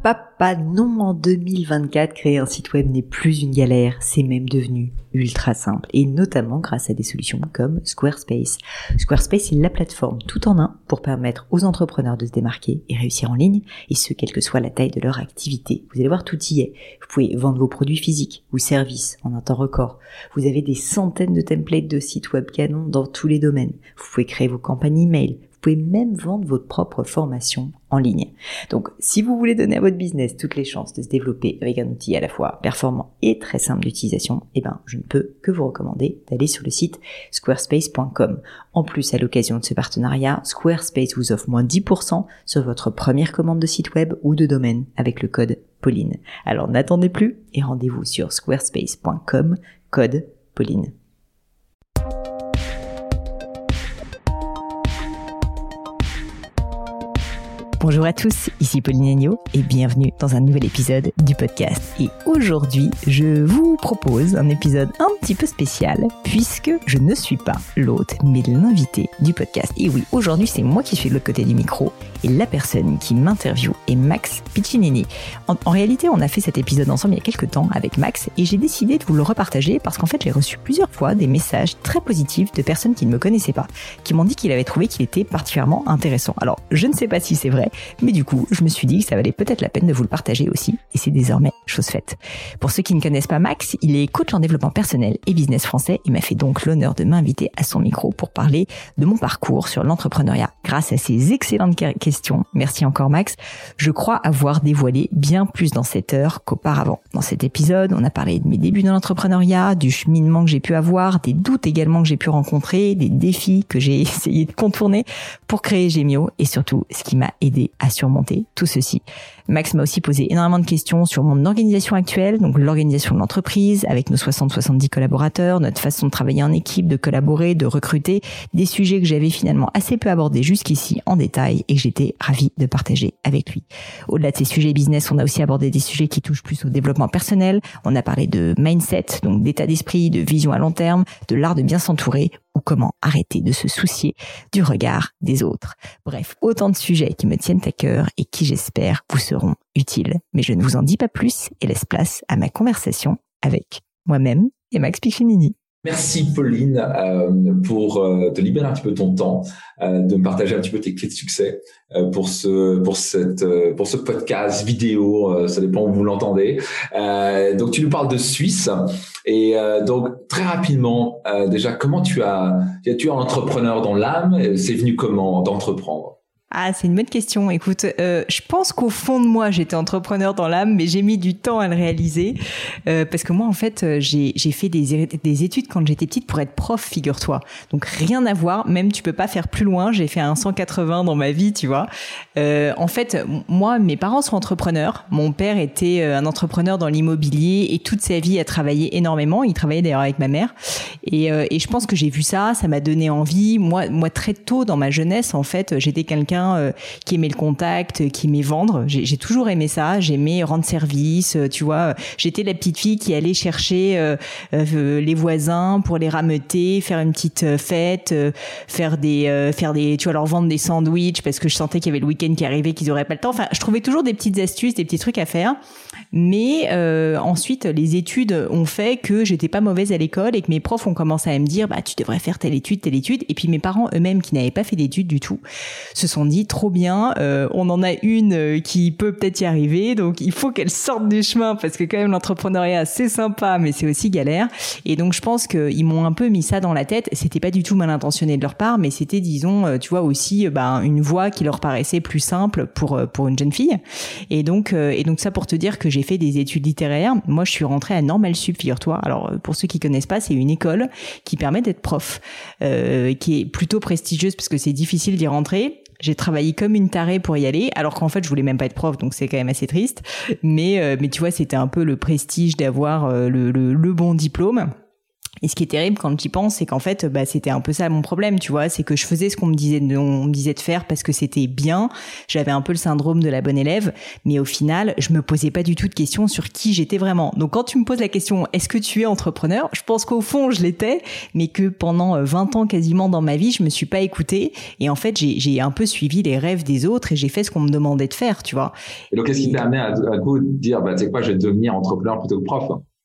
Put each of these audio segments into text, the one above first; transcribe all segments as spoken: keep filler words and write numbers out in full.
papa, non, en deux mille vingt-quatre, créer un site web n'est plus une galère, c'est même devenu ultra simple, et notamment grâce à des solutions comme Squarespace. Squarespace est la plateforme tout en un pour permettre aux entrepreneurs de se démarquer et réussir en ligne, et ce, quelle que soit la taille de leur activité. Vous allez voir, tout y est. Vous pouvez vendre vos produits physiques ou services en un temps record. Vous avez des centaines de templates de sites web canons dans tous les domaines. Vous pouvez créer vos campagnes email. Vous pouvez même vendre votre propre formation en ligne. Donc, si vous voulez donner à votre business toutes les chances de se développer avec un outil à la fois performant et très simple d'utilisation, eh ben, je ne peux que vous recommander d'aller sur le site squarespace point com. En plus, à l'occasion de ce partenariat, Squarespace vous offre moins dix pour cent sur votre première commande de site web ou de domaine avec le code Pauline. Alors, n'attendez plus et rendez-vous sur squarespace point com, code Pauline. Bonjour à tous, ici Pauline Agneau et bienvenue dans un nouvel épisode du podcast. Et aujourd'hui, je vous propose un épisode un petit peu spécial puisque je ne suis pas l'hôte mais l'invité du podcast. Et oui, aujourd'hui, c'est moi qui suis de l'autre côté du micro et la personne qui m'interviewe est Max Piccinini. En, en réalité, on a fait cet épisode ensemble il y a quelques temps avec Max et j'ai décidé de vous le repartager parce qu'en fait, j'ai reçu plusieurs fois des messages très positifs de personnes qui ne me connaissaient pas, qui m'ont dit qu'il avait trouvé qu'il était particulièrement intéressant. Alors, je ne sais pas si c'est vrai, mais du coup, je me suis dit que ça valait peut-être la peine de vous le partager aussi, et c'est désormais chose faite. Pour ceux qui ne connaissent pas Max, il est coach en développement personnel et business français, et m'a fait donc l'honneur de m'inviter à son micro pour parler de mon parcours sur l'entrepreneuriat. Grâce à ses excellentes questions, merci encore Max, je crois avoir dévoilé bien plus dans cette heure qu'auparavant. Dans cet épisode, on a parlé de mes débuts dans l'entrepreneuriat, du cheminement que j'ai pu avoir, des doutes également que j'ai pu rencontrer, des défis que j'ai essayé de contourner pour créer Gemio, et surtout ce qui m'a aidé à surmonter tout ceci. Max m'a aussi posé énormément de questions sur mon organisation actuelle, donc l'organisation de l'entreprise avec nos soixante à soixante-dix collaborateurs, notre façon de travailler en équipe, de collaborer, de recruter, des sujets que j'avais finalement assez peu abordés jusqu'ici en détail et que j'étais ravie de partager avec lui. Au-delà de ces sujets business, on a aussi abordé des sujets qui touchent plus au développement personnel. On a parlé de mindset, donc d'état d'esprit, de vision à long terme, de l'art de bien s'entourer ou comment arrêter de se soucier du regard des autres. Bref, autant de sujets qui me tiennent à cœur et qui, j'espère, vous seront utiles. Mais je ne vous en dis pas plus et laisse place à ma conversation avec moi-même et Max Piccinini. Merci Pauline euh, pour euh, te libérer un petit peu ton temps, euh, de me partager un petit peu tes clés de succès euh, pour ce pour cette euh, pour ce podcast vidéo, euh, ça dépend où vous l'entendez. Euh, donc tu nous parles de Suisse et euh, donc très rapidement euh, déjà comment tu as tu es un entrepreneur dans l'âme, c'est venu comment d'entreprendre? Ah, c'est une bonne question. Écoute, euh, je pense qu'au fond de moi, j'étais entrepreneur dans l'âme, mais j'ai mis du temps à le réaliser euh, parce que moi, en fait, j'ai j'ai fait des des études quand j'étais petite pour être prof, figure-toi. Donc rien à voir. Même tu peux pas faire plus loin. J'ai fait un cent quatre-vingts dans ma vie, tu vois. Euh, en fait, moi, mes parents sont entrepreneurs. Mon père était un entrepreneur dans l'immobilier et toute sa vie a travaillé énormément. Il travaillait d'ailleurs avec ma mère. Et, euh, et je pense que j'ai vu ça, ça m'a donné envie. Moi, moi très tôt dans ma jeunesse, en fait, j'étais quelqu'un qui aimait le contact, qui aimait vendre. J'ai, j'ai toujours aimé ça. J'aimais rendre service. Tu vois, j'étais la petite fille qui allait chercher euh, euh, les voisins pour les rameuter, faire une petite fête, euh, faire des, euh, faire des, tu vois, leur vendre des sandwichs parce que je sentais qu'il y avait le week-end qui arrivait, qu'ils auraient pas le temps. Enfin, je trouvais toujours des petites astuces, des petits trucs à faire. Mais euh, ensuite, les études ont fait que j'étais pas mauvaise à l'école et que mes profs ont commencé à me dire, bah, tu devrais faire telle étude, telle étude. Et puis mes parents eux-mêmes, qui n'avaient pas fait d'études du tout, se sont dit trop bien, euh, on en a une euh, qui peut peut-être y arriver, donc il faut qu'elle sorte du chemin parce que quand même l'entrepreneuriat c'est sympa mais c'est aussi galère. Et donc je pense qu'ils m'ont un peu mis ça dans la tête. C'était pas du tout mal intentionné de leur part, mais c'était disons euh, tu vois aussi euh, bah, une voie qui leur paraissait plus simple pour euh, pour une jeune fille. Et donc euh, et donc ça pour te dire que j'ai fait des études littéraires. Moi je suis rentrée à Normal Sup, figure-toi. Alors pour ceux qui connaissent pas, c'est une école qui permet d'être prof, euh, qui est plutôt prestigieuse parce que c'est difficile d'y rentrer. J'ai travaillé comme une tarée pour y aller, alors qu'en fait, je voulais même pas être prof, donc c'est quand même assez triste. Mais, euh, mais tu vois, c'était un peu le prestige d'avoir euh, le, le, le bon diplôme. Et ce qui est terrible quand j'y pense, c'est qu'en fait, bah, c'était un peu ça mon problème, tu vois. C'est que je faisais ce qu'on me disait, on me disait de faire parce que c'était bien. J'avais un peu le syndrome de la bonne élève, mais au final, je me posais pas du tout de questions sur qui j'étais vraiment. Donc, quand tu me poses la question, est-ce que tu es entrepreneur? Je pense qu'au fond, je l'étais, mais que pendant vingt ans quasiment dans ma vie, je me suis pas écoutée. Et en fait, j'ai, j'ai un peu suivi les rêves des autres et j'ai fait ce qu'on me demandait de faire, tu vois. Et donc, qu'est-ce qui t'a amené à, à coup dire, bah, tu sais quoi, je vais devenir entrepreneur plutôt que prof?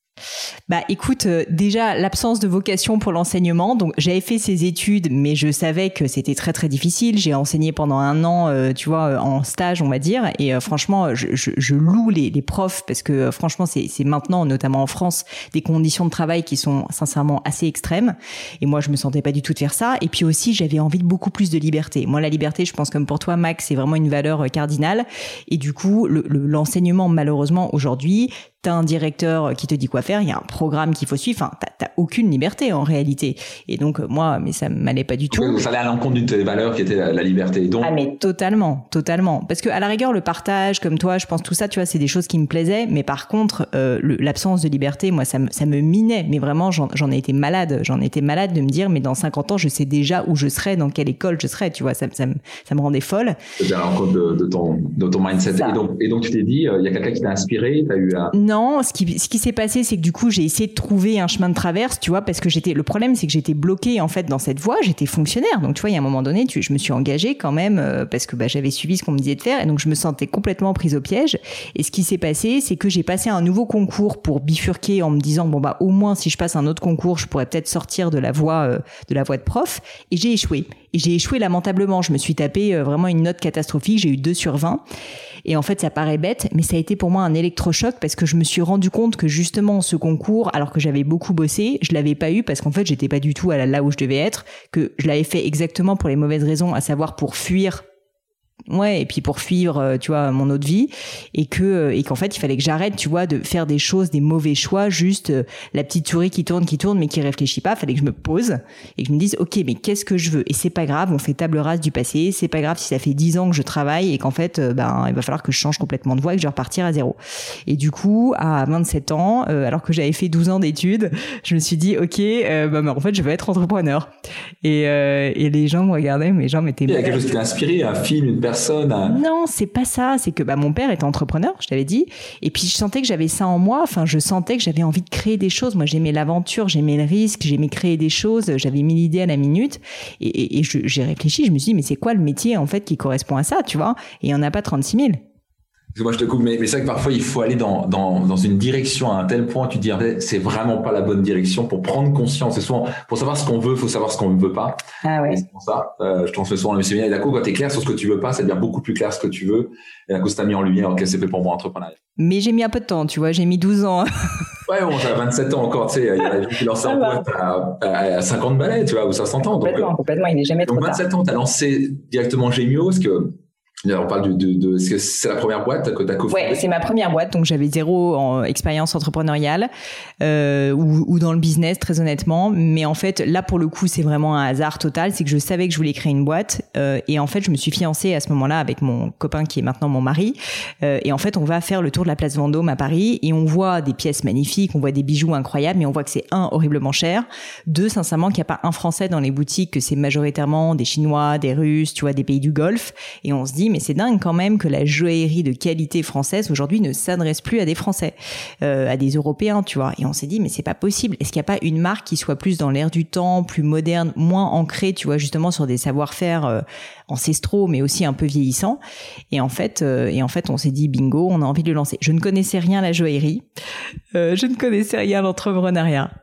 Bah écoute, euh, déjà l'absence de vocation pour l'enseignement. Donc j'avais fait ces études, mais je savais que c'était très très difficile. J'ai enseigné pendant un an, euh, tu vois, en stage on va dire. Et euh, franchement, je, je, je loue les, les profs parce que euh, franchement c'est, c'est maintenant, notamment en France, des conditions de travail qui sont sincèrement assez extrêmes. Et moi je me sentais pas du tout de faire ça. Et puis aussi j'avais envie de beaucoup plus de liberté. Moi la liberté, je pense comme pour toi Max, c'est vraiment une valeur cardinale. Et du coup le, le, l'enseignement malheureusement aujourd'hui, t'as un directeur qui te dit quoi faire, il y a un programme qu'il faut suivre, enfin, t'as, t'as aucune liberté en réalité. Et donc, moi, mais ça m'allait pas du tout. Donc, ça allait à l'encontre d'une de tes valeurs qui était la, la liberté. Donc... Ah, mais totalement, totalement. Parce que à la rigueur, le partage, comme toi, je pense tout ça, tu vois, c'est des choses qui me plaisaient. Mais par contre, euh, le, l'absence de liberté, moi, ça me, ça me minait. Mais vraiment, j'en, j'en ai été malade. J'en ai été malade de me dire, mais dans cinquante ans, je sais déjà où je serai, dans quelle école je serai, tu vois, ça, ça, me, ça me rendait folle. C'était à l'encontre de, de, ton, de ton mindset. Et donc, et donc, tu t'es dit, il euh, y a quelqu'un qui t'a inspiré, t'as eu un... Non, ce qui, ce qui s'est passé, c'est que du coup, j'ai essayé de trouver un chemin de traverse, tu vois, parce que j'étais, le problème, c'est que j'étais bloquée, en fait, dans cette voie, j'étais fonctionnaire. Donc, tu vois, il y a un moment donné, tu, je me suis engagée quand même, euh, parce que, bah, j'avais suivi ce qu'on me disait de faire, et donc, je me sentais complètement prise au piège. Et ce qui s'est passé, c'est que j'ai passé un nouveau concours pour bifurquer en me disant, bon, bah, au moins, si je passe un autre concours, je pourrais peut-être sortir de la voie, euh, de la voie de prof. Et j'ai échoué. Et j'ai échoué lamentablement. Je me suis tapé euh, vraiment une note catastrophique. J'ai eu deux sur vingt. Et en fait, ça paraît bête, mais ça a été pour moi un électrochoc parce que je me suis rendu compte que justement ce concours, alors que j'avais beaucoup bossé, je l'avais pas eu parce qu'en fait, j'étais pas du tout à la, là où je devais être, que je l'avais fait exactement pour les mauvaises raisons, à savoir pour fuir. Ouais, et puis pour fuir, tu vois, mon autre vie, et que et qu'en fait il fallait que j'arrête, tu vois, de faire des choses, des mauvais choix, juste euh, la petite souris qui tourne, qui tourne, mais qui réfléchit pas. Fallait que je me pose et que je me dise, ok, mais qu'est-ce que je veux? Et c'est pas grave, on fait table rase du passé. C'est pas grave si ça fait dix ans que je travaille et qu'en fait, euh, ben il va falloir que je change complètement de voie et que je vais repartir à zéro. Et du coup, à vingt-sept ans, euh, alors que j'avais fait douze ans d'études, je me suis dit, ok, euh, bah, bah en fait je veux être entrepreneur. Et euh, et les gens me regardaient, mes gens m'étaient. Il y a quelque chose qui t'a inspiré, un film, une personne. À... Non, c'est pas ça. C'est que bah mon père était entrepreneur, je t'avais dit, et puis je sentais que j'avais ça en moi. Enfin, je sentais que j'avais envie de créer des choses. Moi, j'aimais l'aventure, j'aimais le risque, j'aimais créer des choses. J'avais mille idées à la minute, et, et, et je, j'ai réfléchi. Je me suis dit, mais c'est quoi le métier en fait qui correspond à ça, tu vois? Et il y en a pas trente-six mille. Moi, je te coupe, mais, mais c'est vrai que parfois, il faut aller dans, dans, dans une direction à un tel point, tu te dis, c'est vraiment pas la bonne direction pour prendre conscience. C'est souvent, pour savoir ce qu'on veut, il faut savoir ce qu'on ne veut pas. Ah ouais. Et c'est pour ça, euh, je transmets souvent dans mes séminaires. Et d'un coup, quand t'es clair sur ce que tu veux pas, ça devient beaucoup plus clair ce que tu veux. Et d'un coup, ça t'a mis en lumière, ok, c'est fait pour moi, entrepreneuriat. Mais j'ai mis un peu de temps, tu vois, j'ai mis douze ans. Ouais, bon, t'as vingt-sept ans encore, tu sais, il y a des gens qui lancent un boîte à, à, à cinquante balais, tu vois, ou cinquante ans. Complètement, donc, complètement, il n'est jamais donc trop tard. vingt-sept ans, t'as lancé directement Gemio, est-ce que, on parle de, de, de, est-ce que c'est la première boîte que tu as cofondée? Ouais, c'est ma première boîte, donc j'avais zéro en expérience entrepreneuriale euh, ou, ou dans le business, très honnêtement. Mais en fait, là pour le coup, c'est vraiment un hasard total. C'est que je savais que je voulais créer une boîte euh, et en fait, je me suis fiancée à ce moment-là avec mon copain qui est maintenant mon mari. Euh, et en fait, on va faire le tour de la place Vendôme à Paris et on voit des pièces magnifiques, on voit des bijoux incroyables, mais on voit que c'est un, horriblement cher. Deux, sincèrement, qu'il n'y a pas un Français dans les boutiques, que c'est majoritairement des Chinois, des Russes, tu vois, des pays du Golfe. Et on se dit, mais c'est dingue quand même que la joaillerie de qualité française aujourd'hui ne s'adresse plus à des Français, euh, à des Européens, tu vois. Et on s'est dit, mais c'est pas possible. Est-ce qu'il n'y a pas une marque qui soit plus dans l'air du temps, plus moderne, moins ancrée, tu vois, justement sur des savoir-faire euh, ancestraux, mais aussi un peu vieillissants. Et en fait, euh, et en fait, on s'est dit, bingo, on a envie de le lancer. Je ne connaissais rien à la joaillerie, euh, je ne connaissais rien à l'entrepreneuriat.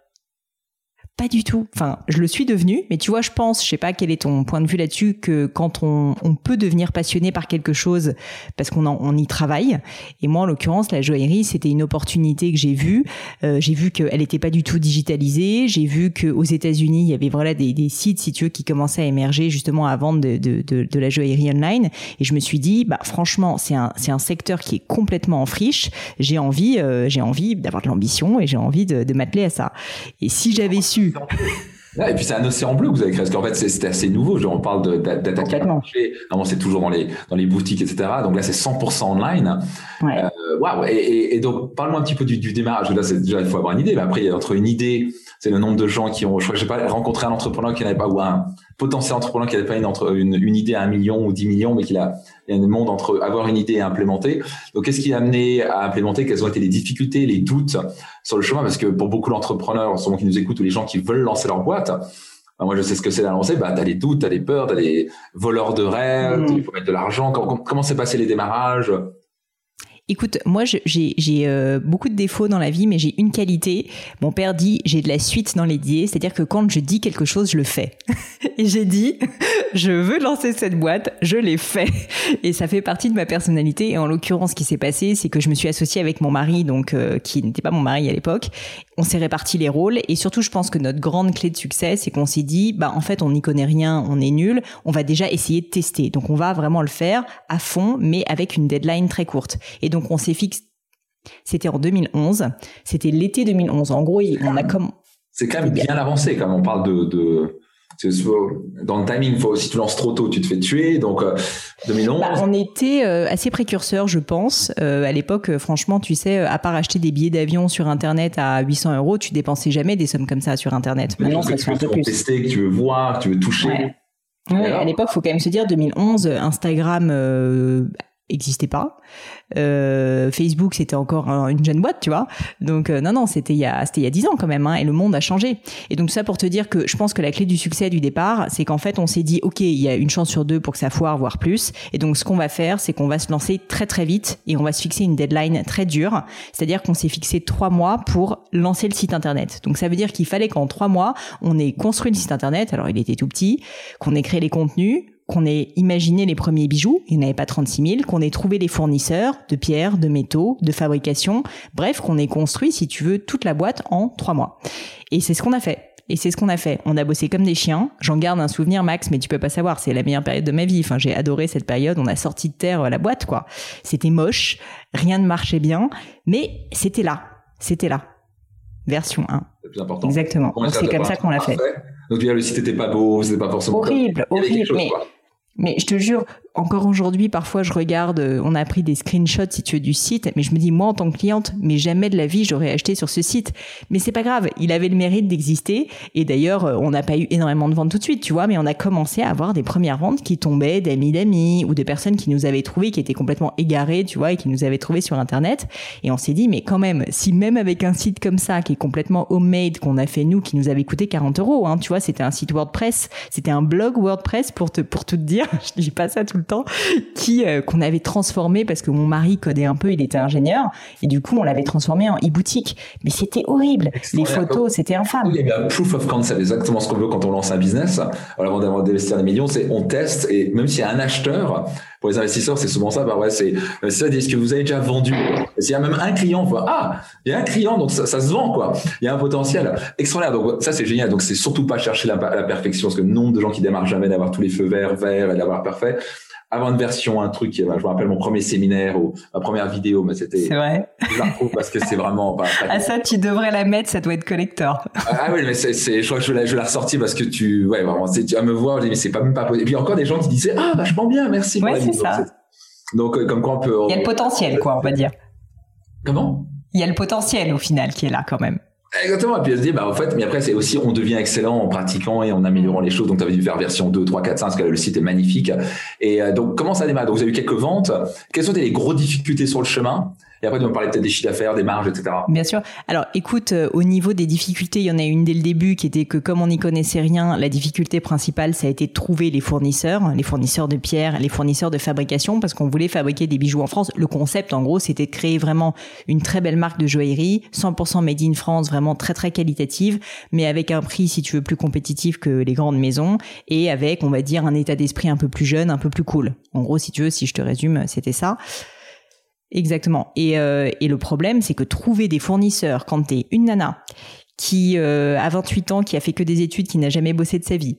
Pas du tout. Enfin, je le suis devenu, mais tu vois, je pense, je sais pas quel est ton point de vue là-dessus, que quand on, on peut devenir passionné par quelque chose parce qu'on en, on y travaille. Et moi, en l'occurrence, la joaillerie, c'était une opportunité que j'ai vue. Euh, j'ai vu qu'elle était pas du tout digitalisée. J'ai vu qu'aux États-Unis, il y avait voilà des, des sites, si tu veux, qui commençaient à émerger justement à vendre de, de, de, de la joaillerie online. Et je me suis dit, bah franchement, c'est un, c'est un secteur qui est complètement en friche. J'ai envie, euh, j'ai envie d'avoir de l'ambition et j'ai envie de, de m'atteler à ça. Et si j'avais su Ouais, et puis c'est un océan bleu que vous avez créé, parce qu'en fait c'était assez nouveau. Genre, on parle de, d'attaquer le marché. Normalement c'est toujours dans les dans les boutiques, et cetera. Donc là c'est cent pour cent online. Ouais. Euh, wow. Et, et, et donc parle-moi un petit peu du, du démarrage. Là c'est déjà il faut avoir une idée, mais après il y a entre une idée c'est le nombre de gens qui ont, je crois que j'ai pas rencontré un entrepreneur qui n'avait pas, ou un potentiel entrepreneur qui n'avait pas une, entre, une, une idée à un million ou dix millions, mais qu'il a, il y a un monde entre avoir une idée et implémenter. Donc, qu'est-ce qui a amené à implémenter? Quelles ont été les difficultés, les doutes sur le chemin? Parce que pour beaucoup d'entrepreneurs, souvent qui nous écoutent, ou les gens qui veulent lancer leur boîte, ben moi, je sais ce que c'est à lancer. Bah, t'as les doutes, t'as les peurs, t'as les voleurs de rêves, mmh. il faut mettre de l'argent. Comment, comment s'est passé les démarrages? Écoute, moi, je, j'ai, j'ai euh, beaucoup de défauts dans la vie, mais j'ai une qualité. Mon père dit, j'ai de la suite dans les idées, c'est-à-dire que quand je dis quelque chose, je le fais. Et j'ai dit, je veux lancer cette boîte, je l'ai fait. Et ça fait partie de ma personnalité. Et en l'occurrence, ce qui s'est passé, c'est que je me suis associée avec mon mari, donc euh, qui n'était pas mon mari à l'époque. On s'est réparti les rôles. Et surtout, je pense que notre grande clé de succès, c'est qu'on s'est dit, bah en fait, on n'y connaît rien, on est nul. On va déjà essayer de tester. Donc, on va vraiment le faire à fond, mais avec une deadline très courte. Et donc, Donc, on s'est fixé, c'était en deux mille onze, c'était l'été deux mille onze. En gros, on a comme... C'est quand même bien avancé, quand on parle de, de... Dans le timing, faut, si tu lances trop tôt, tu te fais tuer. Donc, euh, deux mille onze. Bah, on était euh, assez précurseurs, je pense. Euh, à l'époque, euh, franchement, tu sais, à part acheter des billets d'avion sur Internet à huit cents euros, tu dépensais jamais des sommes comme ça sur Internet. Maintenant, ça se fait un peu plus. Que tu veux tester, que tu veux voir, que tu veux toucher. Ouais. Ouais, à l'époque, faut quand même se dire, deux mille onze, Instagram... Euh, existait pas. Euh, Facebook, c'était encore une jeune boîte, tu vois. Donc, euh, non, non, c'était il y a, c'était il y a dix ans quand même, hein, et le monde a changé. Et donc, tout ça pour te dire que je pense que la clé du succès du départ, c'est qu'en fait, on s'est dit, OK, il y a une chance sur deux pour que ça foire, voire plus. Et donc, ce qu'on va faire, c'est qu'on va se lancer très, très vite et on va se fixer une deadline très dure. C'est-à-dire qu'on s'est fixé trois mois pour lancer le site Internet. Donc, ça veut dire qu'il fallait qu'en trois mois, on ait construit le site Internet. Alors, il était tout petit, qu'on ait créé les contenus, qu'on ait imaginé les premiers bijoux, il n'y en avait pas trente-six mille, qu'on ait trouvé les fournisseurs de pierres, de métaux, de fabrication, bref, qu'on ait construit, si tu veux, toute la boîte en trois mois. Et c'est ce qu'on a fait. Et c'est ce qu'on a fait. On a bossé comme des chiens. J'en garde un souvenir, Max, mais tu peux pas savoir, c'est la meilleure période de ma vie. Enfin, j'ai adoré cette période. On a sorti de terre la boîte, quoi. C'était moche, rien ne marchait bien, mais c'était là. C'était là. Version un. C'est plus important. Exactement. Donc, c'est comme ça qu'on l'a fait. Donc, le site n'était pas beau, c'était pas forcément... Horrible, horrible, chose, mais... Quoi. Mais je te jure, encore aujourd'hui, parfois je regarde, on a pris des screenshots si tu veux du site, mais je me dis, moi en tant que cliente, mais jamais de la vie j'aurais acheté sur ce site. Mais c'est pas grave, il avait le mérite d'exister. Et d'ailleurs, on n'a pas eu énormément de ventes tout de suite, tu vois, mais on a commencé à avoir des premières ventes qui tombaient d'amis d'amis ou de personnes qui nous avaient trouvés, qui étaient complètement égarées, tu vois, et qui nous avaient trouvés sur Internet. Et on s'est dit, mais quand même, si même avec un site comme ça, qui est complètement homemade, qu'on a fait nous, qui nous avait coûté quarante euros, hein, tu vois, c'était un site WordPress, c'était un blog WordPress pour te, pour tout te dire. Je dis pas ça tout le temps, qui euh, qu'on avait transformé parce que mon mari codait un peu, il était ingénieur et du coup on l'avait transformé en e-boutique. Mais c'était horrible, les photos, c'était infâme. Il y a un proof of concept, exactement ce qu'on veut quand on lance un business. Alors avant d'avoir d'investir des millions, c'est on teste et même s'il y a un acheteur, pour les investisseurs c'est souvent ça. Bah ouais, c'est ça. Est-ce que vous avez déjà vendu? Et s'il y a même un client, on voit ah il y a un client donc ça, ça se vend quoi. Il y a un potentiel extraordinaire. Donc ça c'est génial. Donc c'est surtout pas chercher la, la perfection parce que le nombre de gens qui démarrent jamais d'avoir tous les feux verts verts et d'avoir parfait. Avoir une version, un truc, je me rappelle mon premier séminaire ou ma première vidéo, mais c'était. C'est vrai. Je la retrouve parce que c'est vraiment pas. pas ah, ça, tu devrais la mettre, ça doit être collector. Ah oui, mais c'est, c'est, je crois que je l'ai, je l'ai ressorti parce que tu, ouais, vraiment, c'est, tu vas me voir, je dis, mais c'est pas même pas possible. Et puis encore des gens qui disaient, ah, vachement bien, merci. Ouais, c'est ça. Donc, comme quoi on peut. Il y a le potentiel, quoi, on va dire. Comment? Il y a le potentiel, au final, qui est là, quand même. Exactement. Et puis elle se dit, bah, en fait, mais après, c'est aussi, on devient excellent en pratiquant et en améliorant les choses. Donc, tu avais dû faire version deux, trois, quatre, cinq, parce que le site est magnifique. Et euh, donc, comment ça démarre? Donc, vous avez eu quelques ventes. Quelles sont les grosses difficultés sur le chemin? Et après, tu vas me parler peut-être des chiffres d'affaires, des marges, et cetera. Bien sûr. Alors, écoute, euh, au niveau des difficultés, il y en a une dès le début qui était que comme on n'y connaissait rien, la difficulté principale, ça a été de trouver les fournisseurs, les fournisseurs de pierres, les fournisseurs de fabrication, parce qu'on voulait fabriquer des bijoux en France. Le concept, en gros, c'était de créer vraiment une très belle marque de joaillerie, cent pour cent made in France, vraiment très, très qualitative, mais avec un prix, si tu veux, plus compétitif que les grandes maisons et avec, on va dire, un état d'esprit un peu plus jeune, un peu plus cool. En gros, si tu veux, si je te résume, c'était ça. Exactement. Et, euh, et le problème, c'est que trouver des fournisseurs quand t'es une nana qui euh, a vingt-huit ans, qui a fait que des études, qui n'a jamais bossé de sa vie,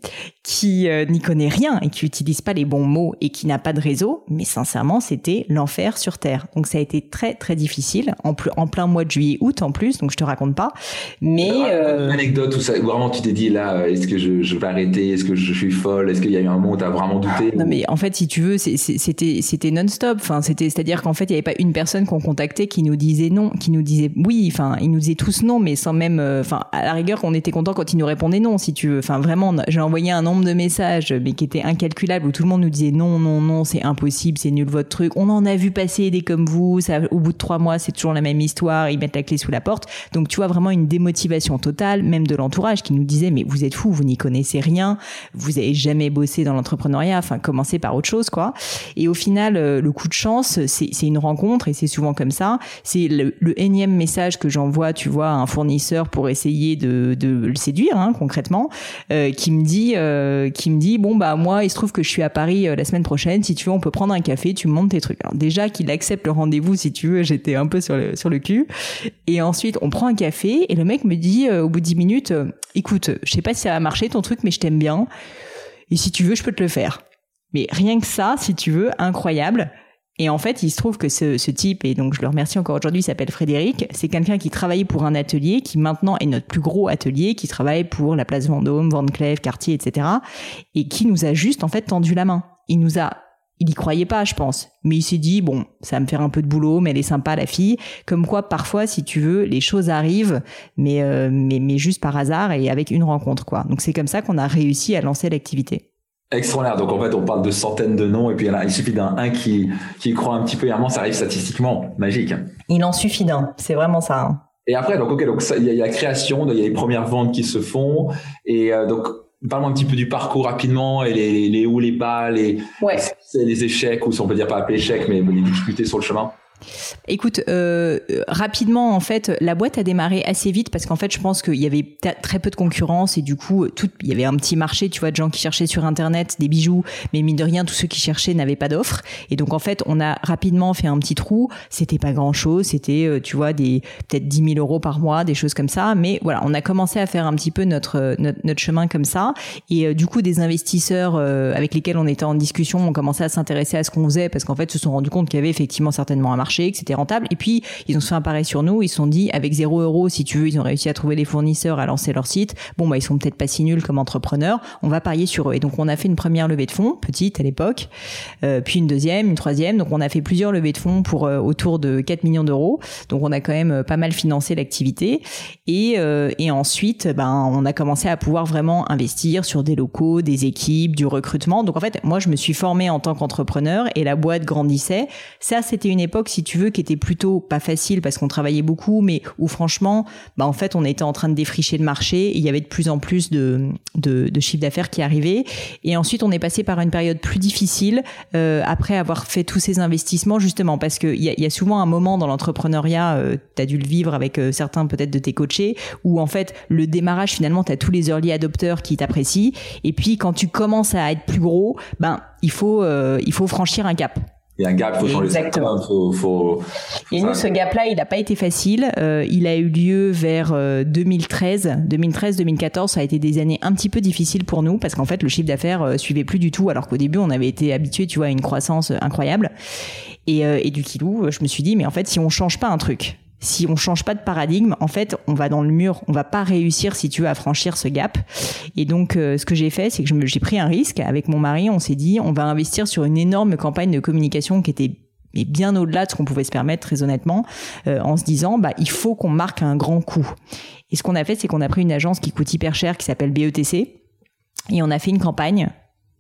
qui euh, n'y connaît rien et qui utilise pas les bons mots et qui n'a pas de réseau, mais sincèrement, c'était l'enfer sur Terre. Donc ça a été très très difficile, en, plus, en plein mois de juillet-août en plus, donc je te raconte pas. Mais euh... une anecdote où, ça, où vraiment tu t'es dit là, est-ce que je, je vais arrêter, est-ce que je suis folle, est-ce qu'il y a eu un moment où tu as vraiment douté? Non ou... mais en fait, si tu veux, c'est, c'est, c'était c'était non-stop. Enfin, c'était, c'est-à-dire qu'en fait, il y avait pas une personne qu'on contactait qui nous disait non, qui nous disait oui. Enfin, ils nous disaient tous non, mais sans même. Enfin, euh, à la rigueur, on était content quand ils nous répondaient non, si tu veux. Enfin, vraiment, j'ai envoyé un nombre de messages, mais qui était incalculable, où tout le monde nous disait non, non, non, c'est impossible, c'est nul votre truc. On en a vu passer des comme vous. Ça, au bout de trois mois, c'est toujours la même histoire. Ils mettent la clé sous la porte. Donc, tu vois vraiment une démotivation totale, même de l'entourage, qui nous disait mais vous êtes fous, vous n'y connaissez rien, vous avez jamais bossé dans l'entrepreneuriat. Enfin, commencez par autre chose, quoi. Et au final, le coup de chance, c'est, c'est une rencontre, et c'est souvent comme ça. C'est le, le énième message que j'envoie, tu vois, à un fournisseur pour essayer de, de le séduire, hein, concrètement, euh, qui me dit, euh, qui me dit, bon bah moi, il se trouve que je suis à Paris euh, la semaine prochaine. Si tu veux, on peut prendre un café. Tu me montres tes trucs. Alors déjà qu'il accepte le rendez-vous, si tu veux, j'étais un peu sur le sur le cul. Et ensuite, on prend un café et le mec me dit euh, au bout de dix minutes, euh, écoute, je sais pas si ça va marcher ton truc, mais je t'aime bien. Et si tu veux, je peux te le faire. Mais rien que ça, si tu veux, incroyable. Et en fait, il se trouve que ce, ce type, et donc je le remercie encore aujourd'hui, il s'appelle Frédéric, c'est quelqu'un qui travaillait pour un atelier, qui maintenant est notre plus gros atelier, qui travaille pour la place Vendôme, Van Cleef, Cartier, et cetera. Et qui nous a juste, en fait, tendu la main. Il nous a... Il y croyait pas, je pense. Mais il s'est dit, bon, ça va me faire un peu de boulot, mais elle est sympa, la fille. Comme quoi, parfois, si tu veux, les choses arrivent, mais, euh, mais, mais juste par hasard et avec une rencontre, quoi. Donc c'est comme ça qu'on a réussi à lancer l'activité. Extraordinaire. Donc en fait, on parle de centaines de noms et puis il suffit d'un un qui qui croit un petit peu et à un moment, ça arrive statistiquement. Magique. Il en suffit d'un. C'est vraiment ça. Hein. Et après, donc ok, donc il y, y a la création, il y a les premières ventes qui se font et euh, donc parle-moi un petit peu du parcours rapidement et les, les, les hauts, les bas, les ouais. les, les échecs ou si on peut dire pas appeler échecs, mais les difficultés sur le chemin. Écoute, euh, rapidement, en fait, la boîte a démarré assez vite parce qu'en fait, je pense qu'il y avait t- très peu de concurrence et du coup, tout, il y avait un petit marché, tu vois, de gens qui cherchaient sur Internet des bijoux, mais mine de rien, tous ceux qui cherchaient n'avaient pas d'offres. Et donc, en fait, on a rapidement fait un petit trou. C'était pas grand-chose, c'était, euh, tu vois, des peut-être dix mille euros par mois, des choses comme ça. Mais voilà, on a commencé à faire un petit peu notre notre, notre chemin comme ça. Et euh, du coup, des investisseurs euh, avec lesquels on était en discussion ont commencé à s'intéresser à ce qu'on faisait parce qu'en fait, se sont rendus compte qu'il y avait effectivement certainement un marché, que c'était rentable. Et puis, ils ont se fait un pari sur nous. Ils se sont dit, avec zéro euro, si tu veux, ils ont réussi à trouver des fournisseurs, à lancer leur site. Bon, bah, ils sont peut-être pas si nuls comme entrepreneurs. On va parier sur eux. Et donc, on a fait une première levée de fonds, petite à l'époque, euh, puis une deuxième, une troisième. Donc, on a fait plusieurs levées de fonds pour euh, autour de quatre millions d'euros. Donc, on a quand même pas mal financé l'activité. Et, euh, et ensuite, ben, on a commencé à pouvoir vraiment investir sur des locaux, des équipes, du recrutement. Donc, en fait, moi, je me suis formée en tant qu'entrepreneur et la boîte grandissait. Ça, c'était une époque, si tu veux, qui était plutôt pas facile parce qu'on travaillait beaucoup, mais où franchement, bah en fait, on était en train de défricher le marché et il y avait de plus en plus de, de, de chiffre d'affaires qui arrivait. Et ensuite, on est passé par une période plus difficile euh, après avoir fait tous ces investissements, justement, parce qu'il y a, y a souvent un moment dans l'entrepreneuriat, euh, tu as dû le vivre avec euh, certains peut-être de tes coachés, où en fait, le démarrage, finalement, tu as tous les early adopters qui t'apprécient. Et puis, quand tu commences à être plus gros, ben, il faut, euh, il faut franchir un cap. Il y a un gap, il faut changer Exactement. de faut, faut, faut Et nous, ce gap-là, il n'a pas été facile. Euh, il a eu lieu vers euh, deux mille treize, deux mille treize, deux mille quatorze. Ça a été des années un petit peu difficiles pour nous parce qu'en fait, le chiffre d'affaires euh, suivait plus du tout, alors qu'au début, on avait été habitués, tu vois, à une croissance incroyable. Et, euh, et du coup, je me suis dit, mais en fait, si on change pas un truc, si on change pas de paradigme, en fait, on va dans le mur. On va pas réussir, si tu veux, à franchir ce gap. Et donc, euh, ce que j'ai fait, c'est que je me, j'ai pris un risque avec mon mari. On s'est dit, on va investir sur une énorme campagne de communication qui était mais bien au-delà de ce qu'on pouvait se permettre, très honnêtement, euh, en se disant, bah, il faut qu'on marque un grand coup. Et ce qu'on a fait, c'est qu'on a pris une agence qui coûte hyper cher, qui s'appelle B E T C, et on a fait une campagne.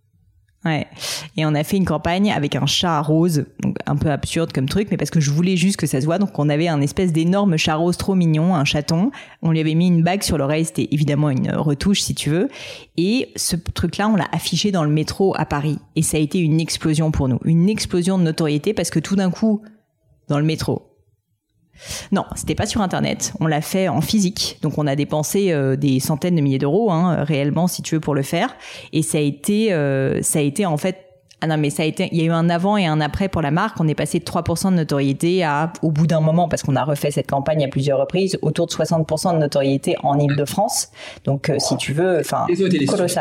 Ouais. Et on a fait une campagne avec un chat rose, donc un peu absurde comme truc, mais parce que je voulais juste que ça se voit. Donc on avait un espèce d'énorme chat rose trop mignon, un chaton. On lui avait mis une bague sur l'oreille, c'était évidemment une retouche si tu veux. Et ce truc-là, on l'a affiché dans le métro à Paris. Et ça a été une explosion pour nous, une explosion de notoriété parce que tout d'un coup, dans le métro, non, c'était pas sur Internet. On l'a fait en physique. Donc, on a dépensé euh, des centaines de milliers d'euros, hein, réellement, si tu veux, pour le faire. Et ça a été, euh, ça a été en fait. Ah non, mais ça a été. Il y a eu un avant et un après pour la marque. On est passé de trois pour cent de notoriété à, au bout d'un moment, parce qu'on a refait cette campagne à plusieurs reprises, autour de soixante pour cent de notoriété en Île-de-France. Donc, euh, si tu veux, enfin, colossal.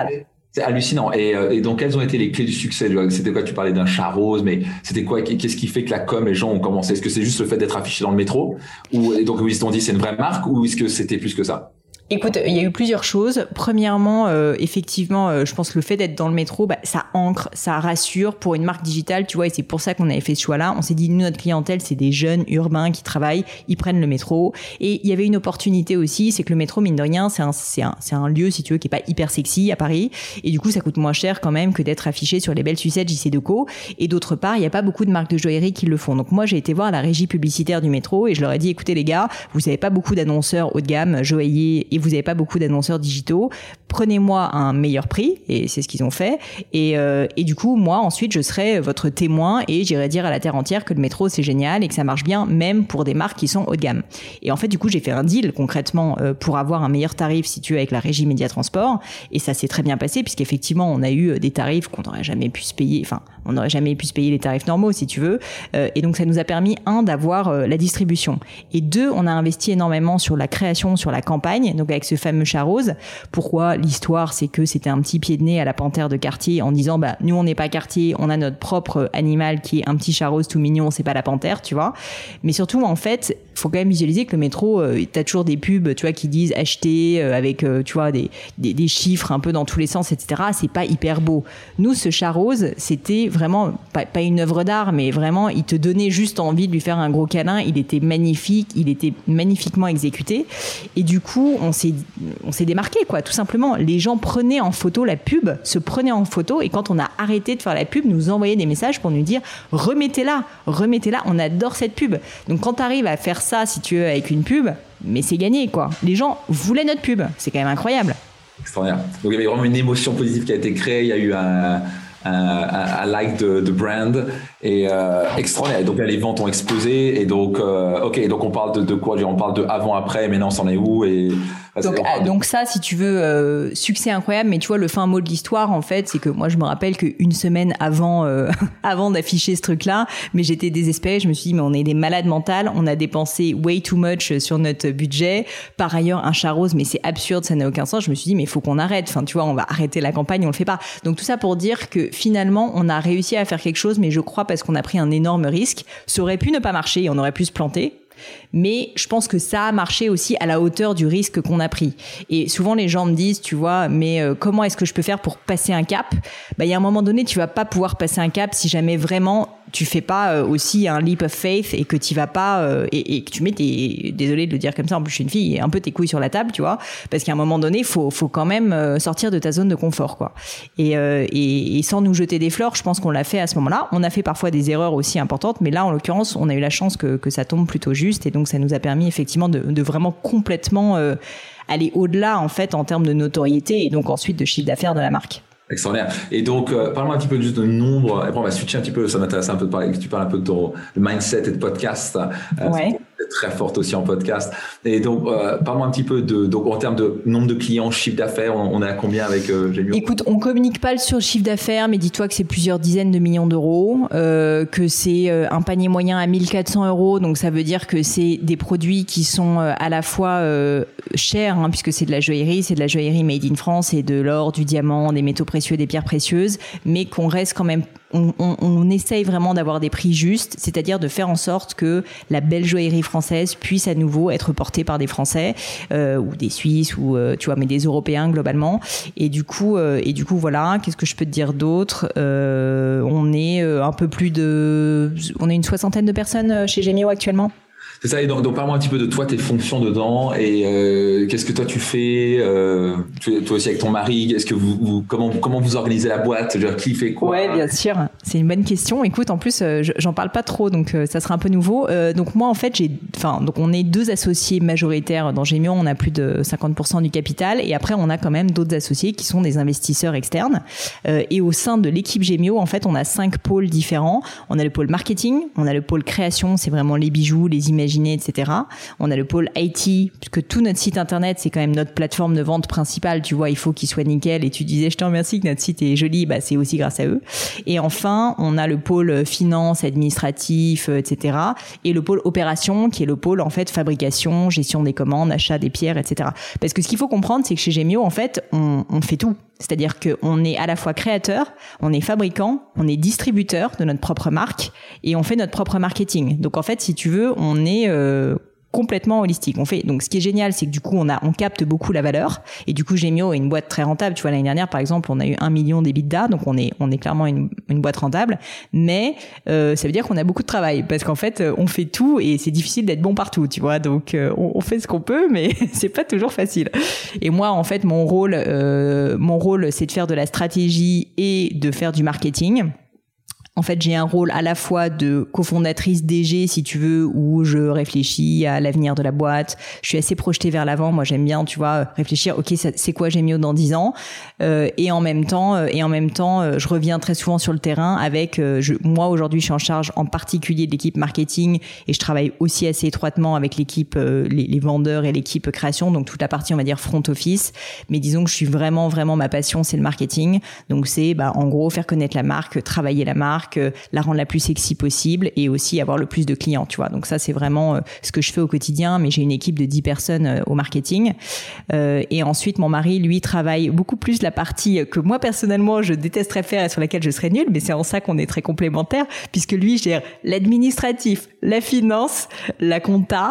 C'est hallucinant. Et, et donc, quelles ont été les clés du succès? C'était quoi? Tu parlais d'un chat rose, mais c'était quoi? Qu'est-ce qui fait que la com, les gens ont commencé? Est-ce que c'est juste le fait d'être affiché dans le métro? Ou et donc, ils se sont dit c'est une vraie marque, ou est-ce que c'était plus que ça? Écoute, il y a eu plusieurs choses. Premièrement, euh, effectivement, euh, je pense que le fait d'être dans le métro, bah, ça ancre, ça rassure pour une marque digitale, tu vois, et c'est pour ça qu'on avait fait ce choix-là. On s'est dit, nous, notre clientèle, c'est des jeunes urbains qui travaillent, ils prennent le métro. Et il y avait une opportunité aussi, c'est que le métro, mine de rien, c'est un, c'est un, c'est un lieu, si tu veux, qui est pas hyper sexy à Paris. Et du coup, ça coûte moins cher quand même que d'être affiché sur les belles sucettes J C Decaux. Et d'autre part, il y a pas beaucoup de marques de joaillerie qui le font. Donc moi, j'ai été voir la régie publicitaire du métro et je leur ai dit, écoutez les gars, vous avez pas beaucoup d'annonceurs haut de gamme, joailliers, et vous avez pas beaucoup d'annonceurs digitaux, prenez-moi un meilleur prix, et c'est ce qu'ils ont fait, et, euh, et du coup moi ensuite je serai votre témoin et j'irai dire à la terre entière que le métro c'est génial et que ça marche bien même pour des marques qui sont haut de gamme. Et en fait du coup j'ai fait un deal concrètement euh, pour avoir un meilleur tarif si tu veux avec la régie Média Transport, et ça s'est très bien passé puisqu'effectivement on a eu des tarifs qu'on n'aurait jamais pu se payer, enfin on n'aurait jamais pu se payer les tarifs normaux si tu veux, euh, et donc ça nous a permis un d'avoir euh, la distribution, et deux on a investi énormément sur la création, sur la campagne, donc avec ce fameux chat rose. Pourquoi? L'histoire, c'est que c'était un petit pied de nez à la panthère de Cartier en disant, bah, nous, on n'est pas Cartier, on a notre propre animal qui est un petit chat rose tout mignon, c'est pas la panthère, tu vois. Mais surtout, en fait, faut quand même visualiser que le métro, euh, t'as toujours des pubs, tu vois, qui disent acheter euh, avec, euh, tu vois, des, des, des chiffres un peu dans tous les sens, et cetera. C'est pas hyper beau. Nous, ce chat rose, c'était vraiment pas, pas une œuvre d'art, mais vraiment, il te donnait juste envie de lui faire un gros câlin. Il était magnifique, il était magnifiquement exécuté. Et du coup, on s'est on s'est démarqué, quoi, tout simplement. Les gens prenaient en photo la pub, se prenaient en photo, et quand on a arrêté de faire la pub, nous envoyaient des messages pour nous dire remettez-la, remettez-la, on adore cette pub. Donc quand tu arrives à faire ça, si tu veux, avec une pub, mais c'est gagné, quoi. Les gens voulaient notre pub, c'est quand même incroyable. Extraordinaire. Donc il y avait vraiment une émotion positive qui a été créée, il y a eu un, un, un, un like de, de brand, et euh, extraordinaire. Donc là, les ventes ont explosé, et donc euh, ok, donc on parle de, de quoi? On parle de avant, après, maintenant on en est où? Et donc, ah, donc ça, si tu veux, euh, succès incroyable, mais tu vois, le fin mot de l'histoire, en fait, c'est que moi, je me rappelle qu'une semaine avant, euh, avant d'afficher ce truc-là, mais j'étais désespérée, je me suis dit, mais on est des malades mentales, on a dépensé way too much sur notre budget. Par ailleurs, un chat rose, mais c'est absurde, ça n'a aucun sens. Je me suis dit, mais il faut qu'on arrête. Enfin, tu vois, on va arrêter la campagne, on le fait pas. Donc tout ça pour dire que finalement, on a réussi à faire quelque chose, mais je crois parce qu'on a pris un énorme risque. Ça aurait pu ne pas marcher et on aurait pu se planter. Mais je pense que ça a marché aussi à la hauteur du risque qu'on a pris. Et souvent les gens me disent, tu vois, mais euh, comment est-ce que je peux faire pour passer un cap? Bah, il y a un moment donné, tu vas pas pouvoir passer un cap si jamais vraiment tu fais pas euh, aussi un leap of faith et que tu vas pas euh, et, et que tu mets tes, désolé de le dire comme ça, en plus je suis une fille, un peu tes couilles sur la table, tu vois, parce qu'à un moment donné, faut faut quand même euh, sortir de ta zone de confort, quoi. Et, euh, et et sans nous jeter des fleurs, je pense qu'on l'a fait à ce moment-là. On a fait parfois des erreurs aussi importantes, mais là en l'occurrence, on a eu la chance que que ça tombe plutôt juste, et donc ça nous a permis effectivement de, de vraiment complètement euh, aller au-delà en fait en termes de notoriété et donc ensuite de chiffre d'affaires de la marque. Extraordinaire. Et donc, euh, parlons un petit peu juste de nombre. Et après, on va switcher un petit peu. Ça m'intéresse un peu de parler. Que tu parles un peu de ton de mindset et de podcast. Euh, ouais. C'est très forte aussi en podcast. Et donc, euh, parlons un petit peu de donc en termes de nombre de clients, chiffre d'affaires. On, on est à combien avec euh, Gemio? Écoute, on communique pas sur le chiffre d'affaires, mais dis-toi que c'est plusieurs dizaines de millions d'euros, euh, que c'est euh, un panier moyen à mille quatre cents euros. Donc ça veut dire que c'est des produits qui sont euh, à la fois euh, chers, hein, puisque c'est de la joaillerie, c'est de la joaillerie made in France, et de l'or, du diamant, des métaux précieux, des pierres précieuses, mais qu'on reste quand même, on, on, on essaye vraiment d'avoir des prix justes, c'est-à-dire de faire en sorte que la belle joaillerie française puisse à nouveau être portée par des Français euh, ou des Suisses ou euh, tu vois, mais des Européens globalement. Et du coup, euh, et du coup voilà, qu'est-ce que je peux te dire d'autre? euh, On est euh, un peu plus de, on est une soixantaine de personnes chez Gemio actuellement. C'est ça, et donc, donc parle-moi un petit peu de toi, tes fonctions dedans, et euh, qu'est-ce que toi tu fais, euh, toi aussi avec ton mari, est-ce que vous, vous comment comment vous organisez la boîte, genre, qui fait quoi? Ouais, bien sûr, c'est une bonne question. Écoute, en plus, euh, j'en parle pas trop, donc euh, ça sera un peu nouveau. Euh, donc moi, en fait, j'ai, enfin, donc on est deux associés majoritaires dans Gemio, on a plus de cinquante pour cent du capital, et après on a quand même d'autres associés qui sont des investisseurs externes. Euh, et au sein de l'équipe Gemio, en fait, on a cinq pôles différents. On a le pôle marketing, on a le pôle création, c'est vraiment les bijoux, les images, et cetera. On a le pôle I T, puisque tout notre site internet, c'est quand même notre plateforme de vente principale. Tu vois, il faut qu'il soit nickel. Et tu disais, je te remercie que notre site est joli. Bah, c'est aussi grâce à eux. Et enfin, on a le pôle finance, administratif, et cetera. Et le pôle opération, qui est le pôle, en fait, fabrication, gestion des commandes, achat des pierres, et cetera. Parce que ce qu'il faut comprendre, c'est que chez Gemio, en fait, on, on fait tout. C'est-à-dire qu'on est à la fois créateur, on est fabricant, on est distributeur de notre propre marque et on fait notre propre marketing. Donc en fait, si tu veux, on est euh, complètement holistique. On fait donc ce qui est génial, c'est que du coup on a on capte beaucoup la valeur et du coup Gemio est une boîte très rentable. Tu vois, l'année dernière par exemple, on a eu un million d'EBITDA, donc on est on est clairement une une boîte rentable. Mais euh, ça veut dire qu'on a beaucoup de travail parce qu'en fait on fait tout et c'est difficile d'être bon partout. Tu vois, donc euh, on, on fait ce qu'on peut, mais c'est pas toujours facile. Et moi en fait mon rôle euh, mon rôle c'est de faire de la stratégie et de faire du marketing. En fait, j'ai un rôle à la fois de cofondatrice D G, si tu veux, où je réfléchis à l'avenir de la boîte. Je suis assez projetée vers l'avant. Moi, j'aime bien, tu vois, réfléchir. Ok, ça, c'est quoi Gemio dans dix ans euh, Et en même temps, euh, et en même temps, euh, je reviens très souvent sur le terrain avec. Euh, je, moi, aujourd'hui, je suis en charge, en particulier de l'équipe marketing, et je travaille aussi assez étroitement avec l'équipe, euh, les, les vendeurs et l'équipe création. Donc toute la partie, on va dire front office. Mais disons que je suis vraiment, vraiment ma passion, c'est le marketing. Donc c'est, bah, en gros, faire connaître la marque, travailler la marque. La rendre la plus sexy possible et aussi avoir le plus de clients, tu vois. Donc ça, c'est vraiment euh, ce que je fais au quotidien, mais j'ai une équipe de dix personnes euh, au marketing. Euh, et ensuite, mon mari, lui, travaille beaucoup plus la partie que moi, personnellement, je détesterais faire et sur laquelle je serais nulle, mais c'est en ça qu'on est très complémentaires, puisque lui gère l'administratif, la finance, la compta,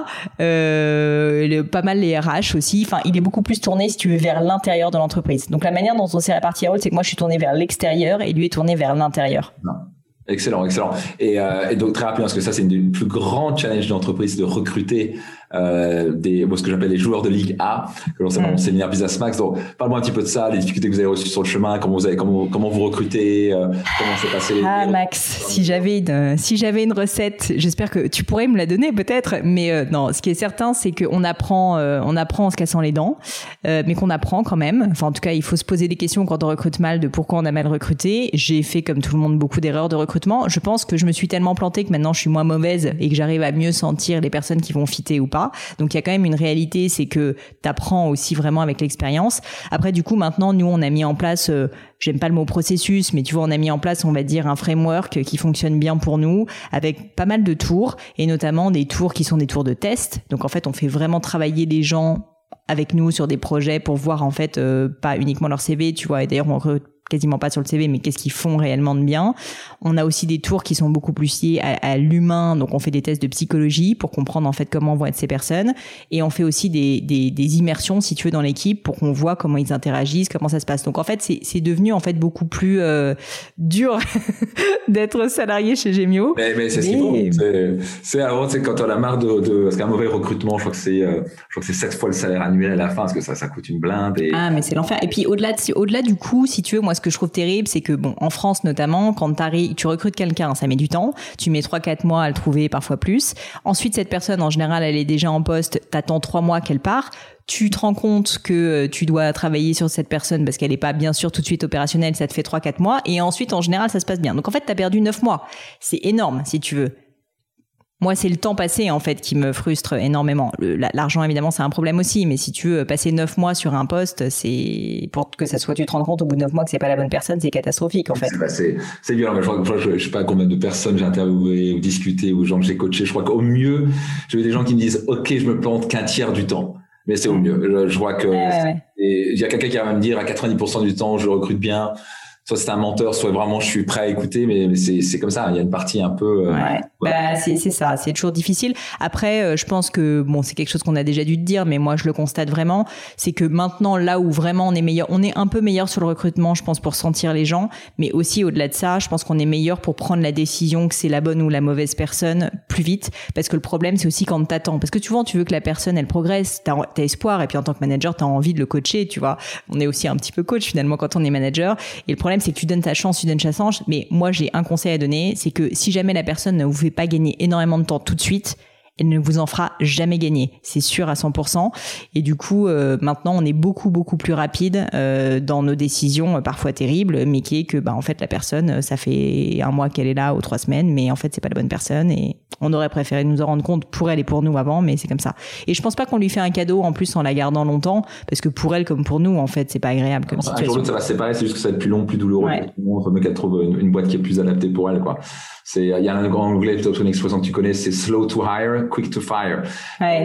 euh, le, pas mal les R H aussi. Enfin, il est beaucoup plus tourné, si tu veux, vers l'intérieur de l'entreprise. Donc la manière dont on s'est réparti les rôles, c'est que moi, je suis tournée vers l'extérieur et lui est tourné vers l'intérieur. Non. Excellent, excellent. Et, euh, et donc très rapidement, parce que ça, c'est une des plus grands challenges d'entreprise de recruter euh, des, bon, ce que j'appelle les joueurs de Ligue A, que l'on sait dans mon séminaire Business Max. Donc, parle-moi un petit peu de ça, les difficultés que vous avez reçues sur le chemin, comment vous avez, comment, comment vous recrutez, euh, comment s'est passé. Ah, les... Max, si j'avais une, si j'avais une recette, j'espère que tu pourrais me la donner peut-être, mais euh, non, ce qui est certain, c'est qu'on apprend, euh, on apprend en se cassant les dents, euh, mais qu'on apprend quand même. Enfin, en tout cas, il faut se poser des questions quand on recrute mal de pourquoi on a mal recruté. J'ai fait, comme tout le monde, beaucoup d'erreurs de recrutement. Je pense que je me suis tellement plantée que maintenant je suis moins mauvaise et que j'arrive à mieux sentir les personnes qui vont fitter ou pas. Donc il y a quand même une réalité, c'est que t'apprends aussi vraiment avec l'expérience. Après du coup maintenant nous on a mis en place, euh, j'aime pas le mot processus, mais tu vois on a mis en place on va dire un framework qui fonctionne bien pour nous avec pas mal de tours et notamment des tours qui sont des tours de test. Donc en fait on fait vraiment travailler les gens avec nous sur des projets pour voir en fait euh, pas uniquement leur C V, tu vois. Et d'ailleurs on recrute quasiment pas sur le C V, mais qu'est-ce qu'ils font réellement de bien. On a aussi des tours qui sont beaucoup plus liés à, à l'humain, donc on fait des tests de psychologie pour comprendre en fait comment vont être ces personnes, et on fait aussi des, des, des immersions, si tu veux, dans l'équipe pour qu'on voit comment ils interagissent, comment ça se passe. Donc en fait, c'est, c'est devenu en fait beaucoup plus euh, dur d'être salarié chez Gemio. Mais, mais c'est mais... ce qu'il faut. C'est, c'est avant, c'est quand on a marre de, de parce qu'un mauvais recrutement, je crois que c'est, euh, je crois que c'est sept fois le salaire annuel à la fin, parce que ça, ça coûte une blinde. Et... Ah, mais c'est l'enfer. Et puis au-delà de, au-delà du coup, si tu veux, moi ce que je trouve terrible, c'est que bon, en France notamment, quand t'arrives, tu recrutes quelqu'un, ça met du temps, tu mets trois quatre mois à le trouver, parfois plus. Ensuite, cette personne, en général, elle est déjà en poste, t'attends trois mois qu'elle part. Tu te rends compte que tu dois travailler sur cette personne parce qu'elle est pas bien sûr tout de suite opérationnelle, ça te fait trois quatre mois. Et ensuite, en général, ça se passe bien. Donc en fait, t'as perdu neuf mois. C'est énorme, si tu veux. Moi, c'est le temps passé, en fait, qui me frustre énormément. Le, l'argent, évidemment, c'est un problème aussi, mais si tu veux passer neuf mois sur un poste, c'est, pour que ça soit, tu te rends compte au bout de neuf mois que c'est pas la bonne personne, c'est catastrophique, en fait. C'est, bah, c'est, c'est violent. Je, crois, je, je sais pas combien de personnes j'ai interviewé ou discuté ou gens que j'ai coachés. Je crois qu'au mieux, j'ai eu des gens qui me disent, OK, je me plante qu'un tiers du temps. Mais c'est au mieux. Je, je vois que, ouais, ouais, ouais. il y a quelqu'un qui va me dire à quatre-vingt-dix pour cent du temps, je recrute bien. Soit c'est un menteur, soit vraiment je suis prêt à écouter, mais, mais c'est, c'est comme ça. Il y a une partie un peu. Euh, ouais. Ouais. Bah c'est, c'est ça. C'est toujours difficile. Après, euh, je pense que bon, c'est quelque chose qu'on a déjà dû te dire, mais moi je le constate vraiment, c'est que maintenant là où vraiment on est meilleur, on est un peu meilleur sur le recrutement, je pense, pour sentir les gens, mais aussi au-delà de ça, je pense qu'on est meilleur pour prendre la décision que c'est la bonne ou la mauvaise personne plus vite, parce que le problème c'est aussi quand t'attends, parce que souvent tu veux que la personne elle progresse, t'as, t'as espoir, et puis en tant que manager t'as envie de le coacher, tu vois. On est aussi un petit peu coach finalement quand on est manager, et le problème c'est que tu donnes ta chance, tu donnes ta chance, mais moi j'ai un conseil à donner, c'est que si jamais la personne ne vous fait pas gagner énormément de temps tout de suite, elle ne vous en fera jamais gagner, c'est sûr à cent pour cent. Et du coup, euh, maintenant, on est beaucoup beaucoup plus rapide euh, dans nos décisions, euh, parfois terribles, mais qui est que, bah, en fait, la personne, ça fait un mois qu'elle est là ou trois semaines, mais en fait, c'est pas la bonne personne. Et on aurait préféré nous en rendre compte pour elle et pour nous avant, mais c'est comme ça. Et je pense pas qu'on lui fait un cadeau en plus en la gardant longtemps, parce que pour elle comme pour nous, en fait, c'est pas agréable comme enfin, situation. Un jour ça va se séparer, c'est juste que ça va être plus long, plus douloureux. Ouais. Pour tout le monde, faut mieux qu'elle trouve une, une boîte qui est plus adaptée pour elle, quoi. C'est, il y a un grand anglais, peut-être une expression que tu connais, c'est slow to hire, quick to fire. Ouais.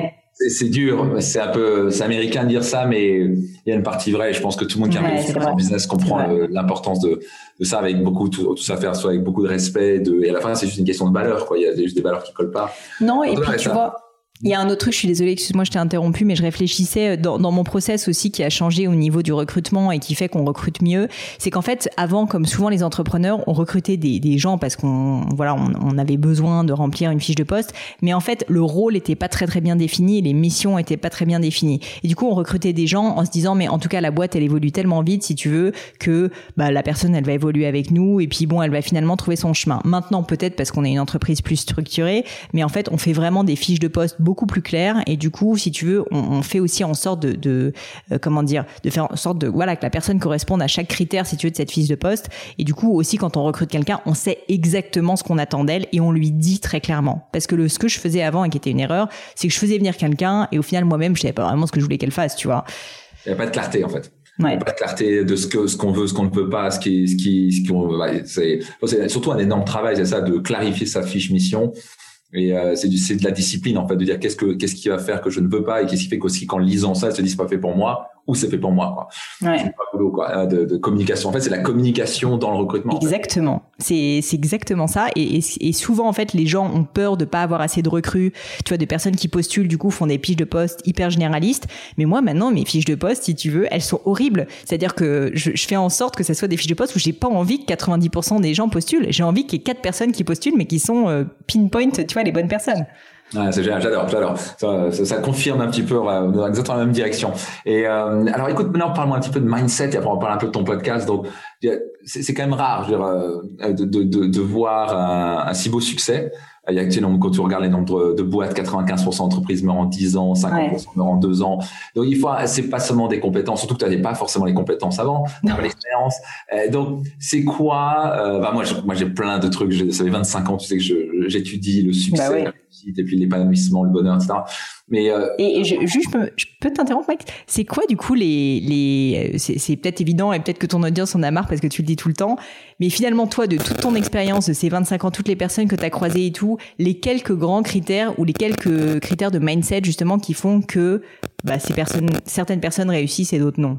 C'est, c'est dur, c'est un peu, c'est américain de dire ça, mais il y a une partie vraie. Je pense que tout le monde qui a un peu en business comprend le, l'importance de, de ça avec beaucoup, tout, tout ça faire, soit avec beaucoup de respect. De, et à la fin, c'est juste une question de valeur, quoi. Il y a juste des valeurs qui collent pas. Non, et puis tu ça. vois. Il y a un autre truc, je suis désolée, excuse-moi, je t'ai interrompu, mais je réfléchissais dans, dans mon process aussi qui a changé au niveau du recrutement et qui fait qu'on recrute mieux. C'est qu'en fait, avant, comme souvent les entrepreneurs, on recrutait des, des gens parce qu'on, voilà, on, on avait besoin de remplir une fiche de poste, mais en fait, le rôle était pas très très bien défini et les missions étaient pas très bien définies. Et du coup, on recrutait des gens en se disant, mais en tout cas, la boîte, elle évolue tellement vite, si tu veux, que bah, la personne, elle va évoluer avec nous et puis bon, elle va finalement trouver son chemin. Maintenant, peut-être parce qu'on est une entreprise plus structurée, mais en fait, on fait vraiment des fiches de poste beaucoup plus claires et du coup, si tu veux, on, on fait aussi en sorte de, de euh, comment dire, de faire en sorte de voilà que la personne corresponde à chaque critère, si tu veux, de cette fiche de poste. Et du coup, aussi quand on recrute quelqu'un, on sait exactement ce qu'on attend d'elle et on lui dit très clairement. Parce que le, ce que je faisais avant et qui était une erreur, c'est que je faisais venir quelqu'un et au final, moi-même, je savais pas vraiment ce que je voulais qu'elle fasse, tu vois. Il n'y a pas de clarté en fait. Ouais. Pas de clarté de ce que ce qu'on veut, ce qu'on ne peut pas, ce qui ce qui ce qu'on ouais, c'est, c'est surtout un énorme travail, c'est ça, de clarifier sa fiche mission. Et euh, c'est du c'est de la discipline en fait, de dire qu'est-ce que qu'est-ce qui va faire que je ne veux pas et qu'est-ce qui fait qu'aussi qu'en lisant ça, elle se dit c'est pas fait pour moi ou c'est fait pour moi, quoi. Ouais. C'est pas boulot, quoi, de, de communication. En fait, c'est la communication dans le recrutement. Exactement. En fait. C'est c'est exactement ça. Et, et et souvent en fait, les gens ont peur de pas avoir assez de recrues. Tu vois, des personnes qui postulent du coup font des fiches de poste hyper généralistes. Mais moi maintenant, mes fiches de poste, si tu veux, elles sont horribles. C'est-à-dire que je, je fais en sorte que ça soit des fiches de poste où j'ai pas envie que quatre-vingt-dix pour cent des gens postulent. J'ai envie qu'il y ait quatre personnes qui postulent, mais qui sont euh, pinpoint, tu vois, les bonnes personnes. Ah, c'est génial, j'adore, j'adore. Ça, ça, ça confirme un petit peu, on va dans exactement la même direction. Et euh, alors, écoute, maintenant, parle-moi un petit peu de mindset et après on va parler un peu de ton podcast. Donc, c'est, c'est quand même rare, je veux dire, de, de, de, de voir un, un si beau succès. Il y a, tu sais, quand tu regardes les nombres de boîtes, quatre-vingt-quinze pour cent d'entreprises meurent en dix ans, cinquante pour cent ouais. meurent en deux ans. Donc, il faut, c'est pas seulement des compétences, surtout que tu n'avais pas forcément les compétences avant, tu n'avais pas l'expérience. Euh, donc, c'est quoi, euh, bah, moi, je, moi, j'ai plein de trucs. J'ai, ça fait vingt-cinq ans, tu sais, que je, j'étudie le succès, bah ouais. la réussite, et puis l'épanouissement, le bonheur, et cetera. Mais, euh, et, et je, juste, je peux, je peux t'interrompre, mec. C'est quoi, du coup, les, les, c'est, c'est peut-être évident et peut-être que ton audience en a marre parce que tu le dis tout le temps. Mais finalement, toi, de toute ton expérience, de ces vingt-cinq ans, toutes les personnes que tu as croisées et tout, les quelques grands critères ou les quelques critères de mindset, justement, qui font que, bah, ces personnes, certaines personnes réussissent et d'autres non.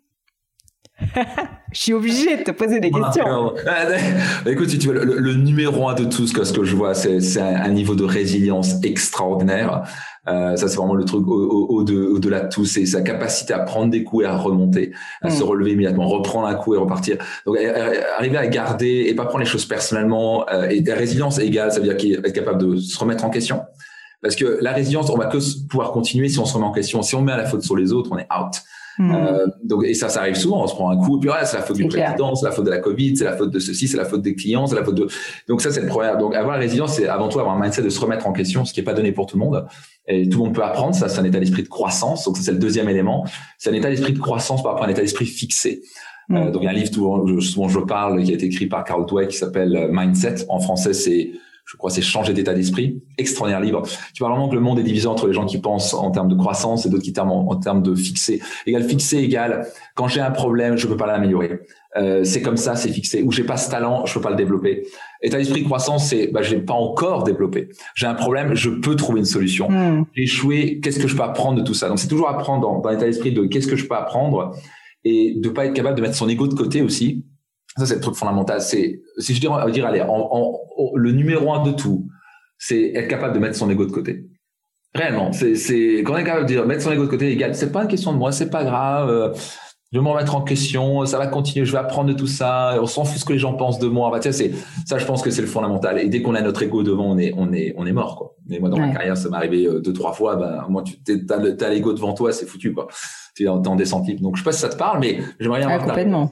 Je suis obligée de te poser des questions. Écoute, si tu veux, le, le numéro un de tout ce que, ce que je vois, c'est, c'est un, un niveau de résilience extraordinaire. Euh, ça, c'est vraiment le truc au, au, au de, au-delà de tout. C'est sa capacité à prendre des coups et à remonter, à mmh. se relever immédiatement, reprendre un coup et repartir. Donc, arriver à garder et pas prendre les choses personnellement. Euh, et la résilience égale, ça veut dire qu'il est capable de se remettre en question. Parce que la résilience, on va que pouvoir continuer si on se remet en question. Si on met à la faute sur les autres, on est out. Mmh. Euh, donc, et ça, ça arrive souvent. On se prend un coup, et puis ouais, c'est la faute c'est du clair. président, c'est la faute de la Covid, c'est la faute de ceci, c'est la faute des clients, c'est la faute de. Donc ça, c'est le problème. Donc, avoir la résilience, c'est avant tout avoir un mindset de se remettre en question, ce qui est pas donné pour tout le monde. Et tout le monde peut apprendre. Ça, c'est un état d'esprit de croissance. Donc ça, c'est le deuxième élément. C'est un état d'esprit de croissance par rapport à un état d'esprit fixé. Mmh. Euh, donc, il y a un livre dont souvent je parle qui a été écrit par Carol Dweck qui s'appelle Mindset. En français, c'est je crois, c'est changer d'état d'esprit. Extraordinaire livre. Tu vois vraiment que le monde est divisé entre les gens qui pensent en termes de croissance et d'autres qui pensent en, en termes de fixé. Égal fixé égale, quand j'ai un problème, je peux pas l'améliorer. Euh, c'est comme ça, c'est fixé. Ou j'ai pas ce talent, je peux pas le développer. État d'esprit croissance, c'est, bah, j'ai pas encore développé. J'ai un problème, je peux trouver une solution. Mm. J'ai échoué, qu'est-ce que je peux apprendre de tout ça? Donc, c'est toujours apprendre dans, dans l'état d'esprit de qu'est-ce que je peux apprendre et de pas être capable de mettre son ego de côté aussi. Ça, c'est le truc fondamental. C'est, si je dirais, dire, allez, en, en, en, le numéro un de tout, c'est être capable de mettre son ego de côté. Réellement. C'est, c'est, quand on est capable de dire, mettre son ego de côté, égal, c'est pas une question de moi, c'est pas grave, euh, je vais m'en mettre en question, ça va continuer, je vais apprendre de tout ça, on s'en fout ce que les gens pensent de moi. Bah, tu sais, c'est, ça, je pense que c'est le fondamental. Et dès qu'on a notre ego devant, on est, on est, on est mort, quoi. Mais moi, dans ouais. ma carrière, ça m'est arrivé deux, trois fois, ben, moi, tu, t'as, t'as l'ego devant toi, c'est foutu, quoi. Tu es en, en descente libre. Donc, je sais pas si ça te parle, mais j'aimerais bien ah, voir complètement.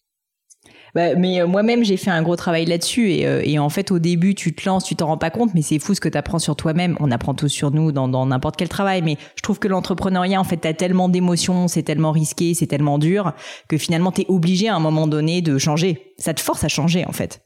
Bah, mais euh, moi-même, j'ai fait un gros travail là-dessus et, euh, et en fait, au début, tu te lances, tu t'en rends pas compte, mais c'est fou ce que tu apprends sur toi-même. On apprend tous sur nous dans, dans n'importe quel travail, mais je trouve que l'entrepreneuriat, en fait, t'as tellement d'émotions, c'est tellement risqué, c'est tellement dur que finalement, t'es obligé à un moment donné de changer. Ça te force à changer, en fait.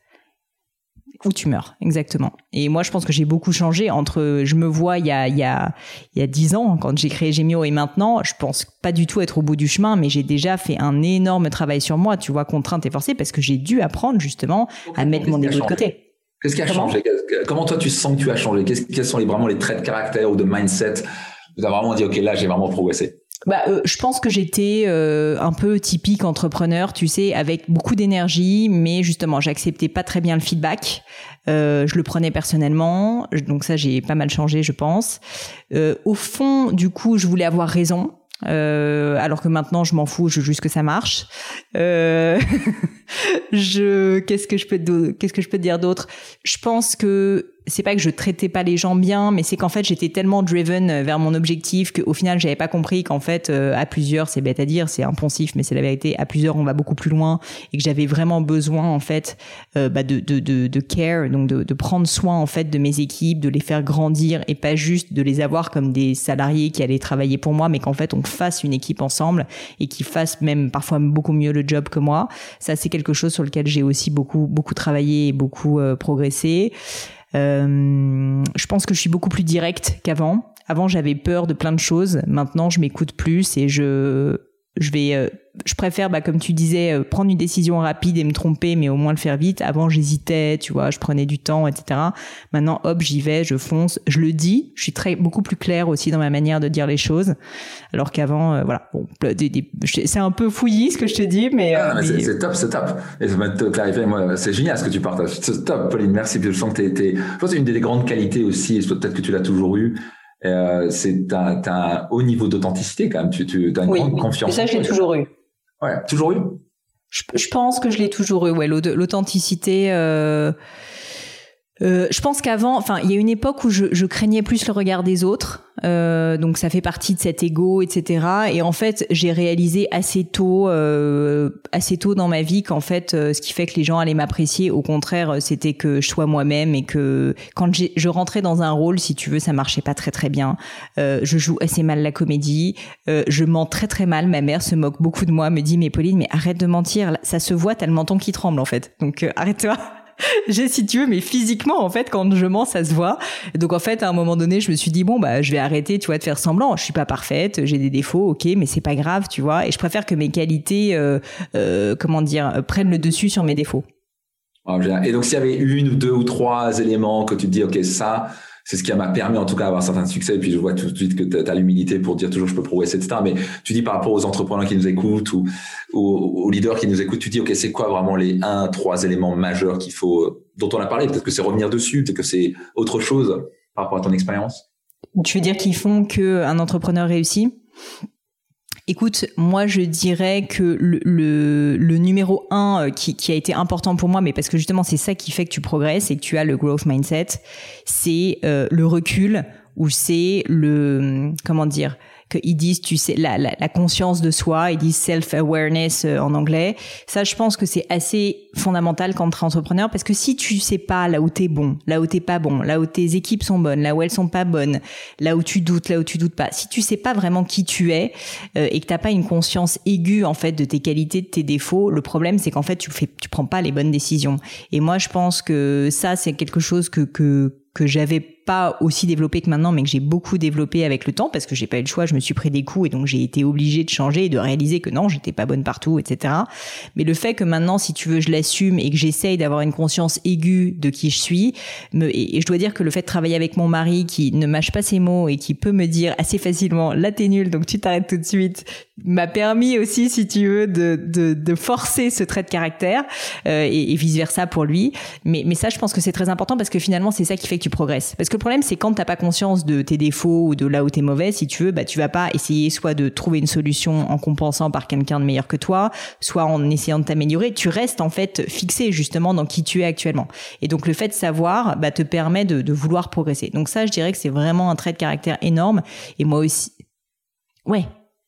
Ou tu meurs, exactement. Et moi, je pense que j'ai beaucoup changé entre, je me vois il y a, il y a, il y a dix ans, quand j'ai créé Gemio et maintenant, je pense pas du tout être au bout du chemin, mais j'ai déjà fait un énorme travail sur moi, tu vois, contrainte et forcée, parce que j'ai dû apprendre, justement, à mettre mon ego de côté. Qu'est-ce qui a Comment changé? Comment toi, tu sens que tu as changé? Qu'est-ce, quels sont les, vraiment les traits de caractère ou de mindset Tu as vraiment dit, OK, là, j'ai vraiment progressé. Bah, euh, je pense que j'étais euh, un peu typique entrepreneur, tu sais, avec beaucoup d'énergie, mais justement, j'acceptais pas très bien le feedback. Euh, je le prenais personnellement, donc ça, j'ai pas mal changé, je pense. Euh, au fond, du coup, je voulais avoir raison. Euh, alors que maintenant je m'en fous, je veux juste que ça marche. Euh, je, qu'est-ce que je peux te, qu'est-ce que je peux te dire d'autre? Je pense que c'est pas que je traitais pas les gens bien, mais c'est qu'en fait j'étais tellement driven vers mon objectif qu'au final j'avais pas compris qu'en fait euh, à plusieurs, c'est bête à dire, c'est impensif, mais c'est la vérité. À plusieurs, on va beaucoup plus loin et que j'avais vraiment besoin en fait euh, bah, de, de de de care, donc de, de prendre soin en fait de mes équipes, de les faire grandir et pas juste de les avoir comme des salariés qui allaient travailler pour moi, mais qu'en fait on fasse une équipe ensemble et qu'ils fassent même parfois beaucoup mieux le job que moi. Ça, c'est quelque chose sur lequel j'ai aussi beaucoup beaucoup travaillé et beaucoup euh, progressé. Euh, je pense que je suis beaucoup plus directe qu'avant. Avant, j'avais peur de plein de choses. Maintenant, je m'écoute plus et je je vais euh, je préfère bah comme tu disais euh, prendre une décision rapide et me tromper, mais au moins le faire vite. Avant, j'hésitais, tu vois, je prenais du temps, et cetera. Maintenant, hop, j'y vais, je fonce, je le dis. Je suis très beaucoup plus claire aussi dans ma manière de dire les choses, alors qu'avant, euh, voilà, bon, des, des, c'est un peu fouillis ce que je te dis, mais, ah, euh, mais mais... C'est, c'est top, c'est top. Et ça va te clarifier. Moi, c'est génial ce que tu partages. C'est top, Pauline. Merci. Puis je sens que t'es, t'es, je pense que c'est une des grandes qualités aussi. Et peut-être que tu l'as toujours eu. Euh, c'est t'as, t'as un haut niveau d'authenticité quand même. Tu, tu as une oui, grande confiance. Et ça, je l'ai toujours eu. Ouais, toujours eu. Je, je pense que je l'ai toujours eu. Ouais, l'authenticité. Euh, euh, je pense qu'avant, enfin, il y a une époque où je, je craignais plus le regard des autres. Euh, donc ça fait partie de cet ego, et cetera. Et en fait, j'ai réalisé assez tôt, euh, assez tôt dans ma vie qu'en fait, euh, ce qui fait que les gens allaient m'apprécier, au contraire, c'était que je sois moi-même et que quand j'ai, je rentrais dans un rôle, si tu veux, ça marchait pas très très bien. Euh, je joue assez mal la comédie, euh, je mens très très mal. Ma mère se moque beaucoup de moi, me dit mais Pauline, mais arrête de mentir, ça se voit, t'as le menton qui tremble en fait. Donc euh, arrête-toi. J'ai, si tu veux, mais physiquement, en fait, quand je mens, ça se voit. Donc, en fait, à un moment donné, je me suis dit, bon, bah, je vais arrêter, tu vois, de faire semblant. Je suis pas parfaite, j'ai des défauts, ok, mais c'est pas grave, tu vois. Et je préfère que mes qualités, euh, euh, comment dire, prennent le dessus sur mes défauts. Oh, et donc, s'il y avait une ou deux ou trois éléments que tu te dis, ok, ça, c'est ce qui m'a permis en tout cas d'avoir certains succès. Et puis je vois tout de suite que tu as l'humilité pour dire toujours je peux progresser, et cetera. Mais tu dis par rapport aux entrepreneurs qui nous écoutent ou aux, aux leaders qui nous écoutent, tu dis ok, c'est quoi vraiment les un, trois éléments majeurs qu'il faut, dont on a parlé. Peut-être que c'est revenir dessus, peut-être que c'est autre chose par rapport à ton expérience. Tu veux dire qu'ils font qu'un entrepreneur réussit? Écoute, moi je dirais que le, le, le numéro un qui, qui a été important pour moi, mais parce que justement c'est ça qui fait que tu progresses et que tu as le growth mindset, c'est euh, le recul, ou c'est le, comment dire, qu'ils disent, tu sais, la, la, la conscience de soi, ils disent self-awareness en anglais. Ça, je pense que c'est assez fondamental quand tu es entrepreneur, parce que si tu sais pas là où t'es bon, là où t'es pas bon, là où tes équipes sont bonnes, là où elles sont pas bonnes, là où tu doutes, là où tu doutes pas, si tu sais pas vraiment qui tu es euh, et que t'as pas une conscience aiguë en fait de tes qualités, de tes défauts, le problème c'est qu'en fait tu fais, tu prends pas les bonnes décisions. Et moi, je pense que ça, c'est quelque chose que que que j'avais pas aussi développé que maintenant, mais que j'ai beaucoup développé avec le temps, parce que j'ai pas eu le choix, je me suis pris des coups et donc j'ai été obligée de changer et de réaliser que non, j'étais pas bonne partout, et cetera. Mais le fait que maintenant, si tu veux, je l'assume et que j'essaye d'avoir une conscience aiguë de qui je suis, me, et, et je dois dire que le fait de travailler avec mon mari qui ne mâche pas ses mots et qui peut me dire assez facilement, là t'es nul, donc tu t'arrêtes tout de suite, m'a permis aussi, si tu veux, de, de, de forcer ce trait de caractère, euh, et, et vice versa pour lui. Mais, mais ça, je pense que c'est très important, parce que finalement, c'est ça qui fait que tu progresses. Parce que le problème, c'est quand t'as pas conscience de tes défauts ou de là où t'es mauvais, si tu veux, bah, tu vas pas essayer soit de trouver une solution en compensant par quelqu'un de meilleur que toi, soit en essayant de t'améliorer. Tu restes, en fait, fixé, justement, dans qui tu es actuellement. Et donc, le fait de savoir, bah, te permet de, de vouloir progresser. Donc ça, je dirais que c'est vraiment un trait de caractère énorme. Et moi aussi. Ouais.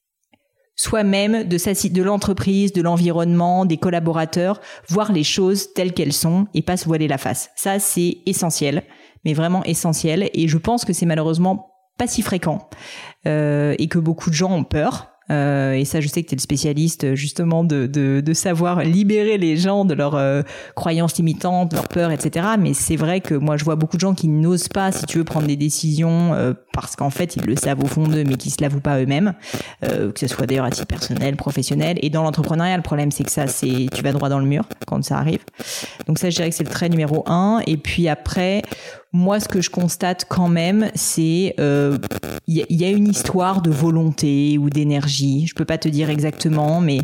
Soi-même, de sa, de l'entreprise, de l'environnement, des collaborateurs, voir les choses telles qu'elles sont et pas se voiler la face. Ça, c'est essentiel, mais vraiment essentiel. Et je pense que c'est malheureusement pas si fréquent, euh, et que beaucoup de gens ont peur. Euh, et ça, je sais que tu es le spécialiste justement de, de, de savoir libérer les gens de leurs euh, croyances limitantes, de leurs peurs, et cetera. Mais c'est vrai que moi, je vois beaucoup de gens qui n'osent pas, si tu veux, prendre des décisions euh, parce qu'en fait, ils le savent au fond d'eux, mais qui se l'avouent pas eux-mêmes, euh, que ce soit d'ailleurs à titre personnel, professionnel. Et dans l'entrepreneuriat, le problème, c'est que ça, c'est tu vas droit dans le mur quand ça arrive. Donc ça, je dirais que c'est le trait numéro un. Et puis après, moi, ce que je constate quand même, c'est il euh, y, y a une histoire de volonté ou d'énergie. Je peux pas te dire exactement, mais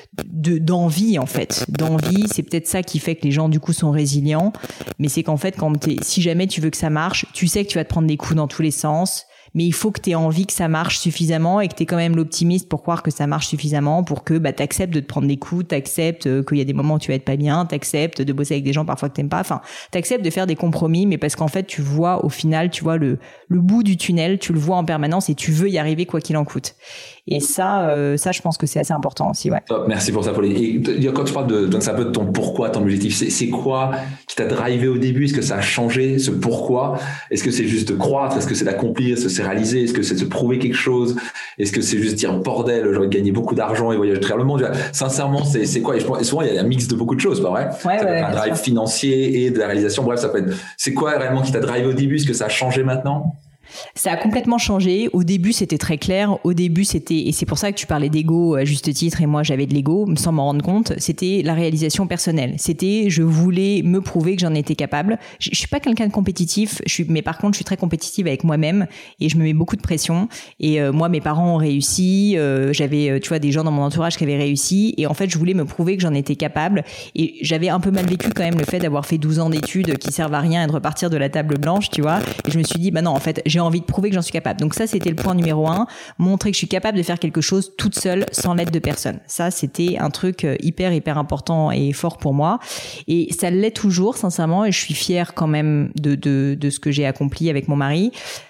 de d'envie en fait. D'envie, c'est peut-être ça qui fait que les gens du coup sont résilients. Mais c'est qu'en fait, quand t'es, si jamais tu veux que ça marche, tu sais que tu vas te prendre des coups dans tous les sens. Mais il faut que tu aies envie que ça marche suffisamment et que tu aies quand même l'optimiste pour croire que ça marche suffisamment pour que bah, tu acceptes de te prendre des coups, tu acceptes euh, qu'il y a des moments où tu vas être pas bien, tu acceptes de bosser avec des gens parfois que tu n'aimes pas. Enfin, tu acceptes de faire des compromis, mais parce qu'en fait, tu vois au final, tu vois le, le bout du tunnel, tu le vois en permanence et tu veux y arriver quoi qu'il en coûte. Et ça, euh, ça, je pense que c'est assez important aussi. Ouais. Merci pour ça, Pauline. Et quand tu parles de, donc c'est un peu de ton pourquoi, ton objectif, c'est, c'est quoi qui t'a drivé au début? Est-ce que ça a changé, ce pourquoi? Est-ce que c'est juste de croître? Est-ce que c'est d'accomplir? Est-ce que c'est réaliser? Est-ce que c'est de se prouver quelque chose? Est-ce que c'est juste dire bordel, j'ai envie de gagner beaucoup d'argent et voyager à travers le monde? Sincèrement, c'est, c'est quoi? Et je pense, souvent, il y a un mix de beaucoup de choses, pas vrai? Ouais, ça ouais, peut être un drive sûr. financier et de la réalisation. Bref, ça peut être, c'est quoi réellement qui t'a drivé au début? Est-ce que ça a changé maintenant? Ça a complètement changé. Au début, c'était très clair. Au début, c'était, et c'est pour ça que tu parlais d'ego à juste titre, et moi, j'avais de l'ego, sans m'en rendre compte. C'était la réalisation personnelle. C'était, je voulais me prouver que j'en étais capable. Je, je suis pas quelqu'un de compétitif, je suis, mais par contre, je suis très compétitive avec moi-même et je me mets beaucoup de pression. Et euh, moi, mes parents ont réussi. Euh, j'avais, tu vois, des gens dans mon entourage qui avaient réussi. Et en fait, je voulais me prouver que j'en étais capable. Et j'avais un peu mal vécu quand même le fait d'avoir fait douze ans d'études qui servent à rien et de repartir de la table blanche, tu vois. Et je me suis dit, bah non, en fait, j'ai envie de prouver que j'en suis capable. Donc ça, c'était le point numéro un. Montrer que je suis capable de faire quelque chose toute seule, sans l'aide de personne. Ça, c'était un truc hyper, hyper important et fort pour moi. Et ça l'est toujours, sincèrement. Et je suis fière quand même de, de, de ce que j'ai accompli avec mon mari.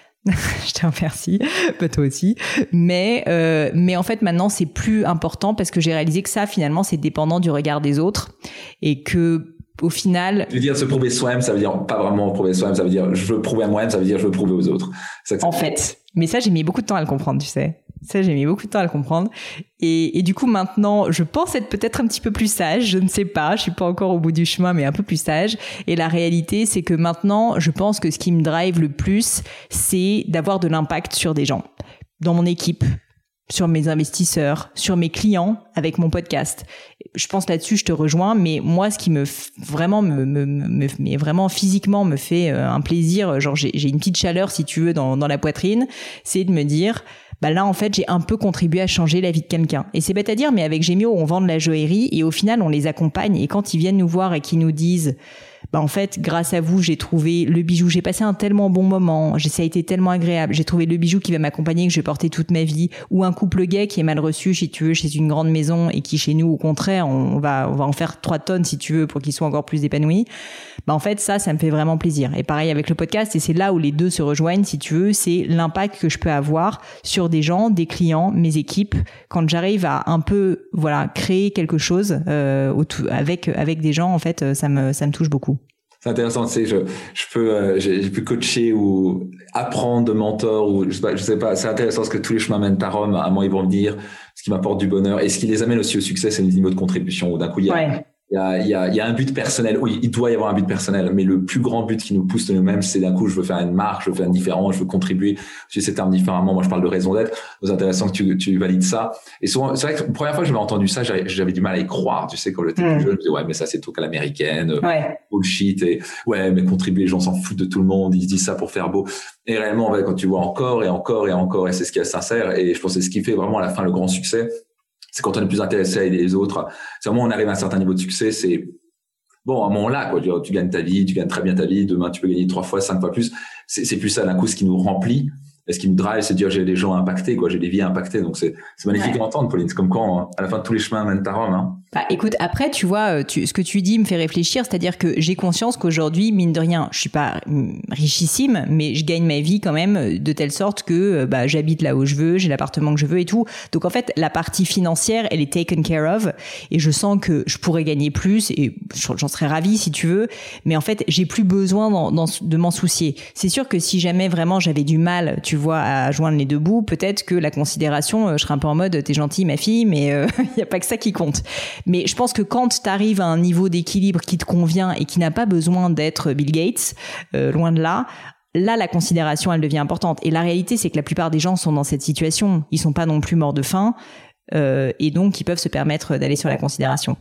Je te remercie, bah toi aussi. Mais euh, mais en fait maintenant c'est plus important parce que j'ai réalisé que ça finalement c'est dépendant du regard des autres et que au final. Je veux dire se prouver soi-même, ça veut dire pas vraiment prouver soi-même, ça veut dire je veux prouver à moi-même, ça veut dire je veux prouver aux autres. C'est ça en fait, mais ça j'ai mis beaucoup de temps à le comprendre, tu sais. Ça, j'ai mis beaucoup de temps à le comprendre. Et, et du coup, maintenant, je pense être peut-être un petit peu plus sage. Je ne sais pas. Je suis pas encore au bout du chemin, mais un peu plus sage. Et la réalité, c'est que maintenant, je pense que ce qui me drive le plus, c'est d'avoir de l'impact sur des gens. Dans mon équipe, sur mes investisseurs, sur mes clients, avec mon podcast. Je pense là-dessus, je te rejoins. Mais moi, ce qui me f- vraiment me, me, me, mais vraiment physiquement me fait euh, un plaisir, genre j'ai, j'ai une petite chaleur, si tu veux, dans, dans la poitrine, c'est de me dire... bah là en fait j'ai un peu contribué à changer la vie de quelqu'un. Et c'est bête à dire, mais avec Gemio on vend de la joaillerie et au final on les accompagne, et quand ils viennent nous voir et qu'ils nous disent bah en fait grâce à vous j'ai trouvé le bijou, j'ai passé un tellement bon moment, ça a été tellement agréable, j'ai trouvé le bijou qui va m'accompagner, que je vais porter toute ma vie, ou un couple gay qui est mal reçu si tu veux chez une grande maison et qui chez nous au contraire on va on va en faire trois tonnes si tu veux pour qu'ils soient encore plus épanouis. Bah en fait ça ça me fait vraiment plaisir. Et pareil avec le podcast, et c'est là où les deux se rejoignent si tu veux, c'est l'impact que je peux avoir sur des gens, des clients, mes équipes, quand j'arrive à un peu voilà créer quelque chose euh, avec avec des gens, en fait ça me ça me touche beaucoup. C'est intéressant, tu sais, je, je peux, euh, j'ai, j'ai pu coacher ou apprendre de mentors, ou je sais pas, je sais pas, c'est intéressant parce que tous les chemins mènent à Rome, à moi ils vont me dire ce qui m'apporte du bonheur, et ce qui les amène aussi au succès, c'est le niveau de contribution, où d'un coup il y a, ouais. il y a, il y a, il y a un but personnel. Oui, il doit y avoir un but personnel, mais le plus grand but qui nous pousse de nous-mêmes, c'est d'un coup, je veux faire une marque, je veux faire une différence, je veux contribuer. Tu sais, ces termes différemment. Moi, je parle de raison d'être. C'est intéressant que tu, tu valides ça. Et souvent, c'est vrai que la première fois que j'avais entendu ça, j'avais, j'avais du mal à y croire. Tu sais, quand j'étais mmh. plus jeune, je me disais, ouais, mais ça, c'est tout qu'à l'américaine. Ouais. Bullshit. Et ouais, mais contribuer, les gens s'en foutent de tout le monde. Ils se disent ça pour faire beau. Et réellement, ouais, quand tu vois encore et encore et encore, et c'est ce qui est sincère. Et je pense que c'est ce qui fait vraiment à la fin le grand succès. C'est quand on est plus intéressé à aider les autres. C'est vraiment, on arrive à un certain niveau de succès, c'est, bon, à un moment là, quoi. Tu, tu gagnes ta vie, tu gagnes très bien ta vie. Demain, tu peux gagner trois fois, cinq fois plus. C'est, c'est plus ça, d'un coup, ce qui nous remplit. Et ce qui me drive, c'est de dire, j'ai des gens impactés, quoi. J'ai des vies impactées. Donc, c'est, c'est magnifique ouais. à entendre, Pauline. C'est comme quand, hein, à la fin de tous les chemins mènent à Rome, hein. Bah, écoute, après, tu vois, tu, ce que tu dis me fait réfléchir, c'est-à-dire que j'ai conscience qu'aujourd'hui, mine de rien, je suis pas richissime, mais je gagne ma vie quand même de telle sorte que, bah, j'habite là où je veux, j'ai l'appartement que je veux et tout. Donc, en fait, la partie financière, elle est taken care of, et je sens que je pourrais gagner plus, et j'en serais ravie si tu veux, mais en fait, j'ai plus besoin dans, dans, de m'en soucier. C'est sûr que si jamais vraiment j'avais du mal, tu vois, à joindre les deux bouts, peut-être que la considération, je serais un peu en mode, t'es gentille, ma fille, mais il euh, y a pas que ça qui compte. Mais je pense que quand tu arrives à un niveau d'équilibre qui te convient et qui n'a pas besoin d'être Bill Gates, euh, loin de là, là, la considération, elle devient importante. Et la réalité, c'est que la plupart des gens sont dans cette situation. Ils sont pas non plus morts de faim, euh, et donc ils peuvent se permettre d'aller sur la considération.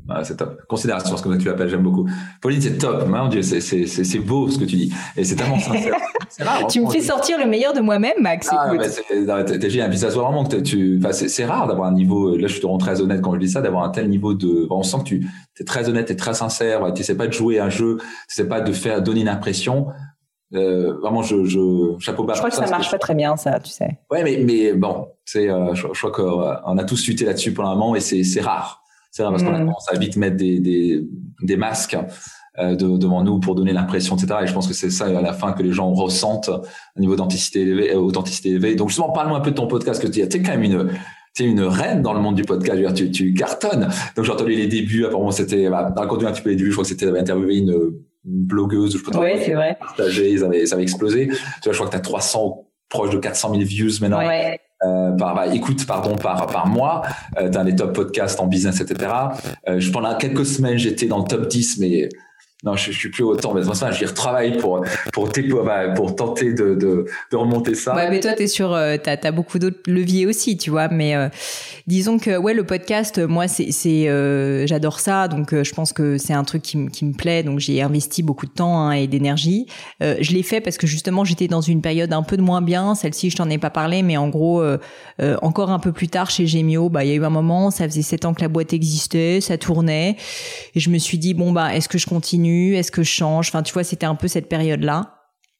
Ah, c'est top. Considération, ce que tu l'appelles, j'aime beaucoup. Pauline, c'est top. Mon Dieu, c'est, c'est, c'est, c'est beau ce que tu dis. Et c'est tellement sincère. C'est rare. Tu me fais sortir le meilleur de moi-même, Max. Ah, mais c'est, t'es génial. Puis ça se voit vraiment que tu, enfin, c'est, c'est rare d'avoir un niveau, là, je te rends très honnête quand je dis ça, d'avoir un tel niveau de, on sent que tu, t'es très honnête, t'es très sincère, tu sais pas de jouer un jeu, tu sais pas de faire, donner une impression. Euh, vraiment, je, je, chapeau bas. Je crois que ça, ça marche pas très bien, ça, tu sais. Ouais, mais, mais bon, c'est, euh, je, je crois qu'on a tous chuté là-dessus pour le moment et c'est, c'est rare. C'est rare parce mmh. qu'on a tendance à vite mettre des, des, des masques euh, de, devant nous pour donner l'impression, et cetera. Et je pense que c'est ça à la fin que les gens ressentent au niveau d'authenticité élevée, euh, authenticité élevée. Donc justement, parle-moi un peu de ton podcast, que tu es quand même une, tu es une reine dans le monde du podcast. Tu, tu cartonnes. Donc j'ai entendu les débuts. Apparemment, c'était, bah, raconte-moi un petit peu les débuts. Je crois que c'était, t'avais interviewé une, une blogueuse. Je peux oui, c'est vrai. Ils avaient, ça avait explosé. Tu vois, je crois que tu as trois cents, proche de quatre cent mille views maintenant. Ouais. Euh, par bah, écoute pardon par par mois, euh, t'as des top podcasts en business, etc. Euh, je pendant quelques semaines j'étais dans le top dix, mais non, je, je suis plus autant. Mais de toute façon, j'y retravaille pour pour pour tenter de de de remonter ça. Ouais, mais toi, t'es sur, euh, t'as t'as beaucoup d'autres leviers aussi, tu vois. Mais euh, disons que ouais, le podcast, moi, c'est c'est euh, j'adore ça. Donc, euh, je pense que c'est un truc qui me qui me plaît. Donc, j'y ai investi beaucoup de temps hein, et d'énergie. Euh, je l'ai fait parce que justement, j'étais dans une période un peu de moins bien. Celle-ci, je t'en ai pas parlé, mais en gros, euh, euh, encore un peu plus tard chez Gemio, bah, il y a eu un moment, ça faisait sept ans que la boîte existait, ça tournait, et je me suis dit bon bah, est-ce que je continue? Est-ce que je change? Enfin, tu vois, c'était un peu cette période-là.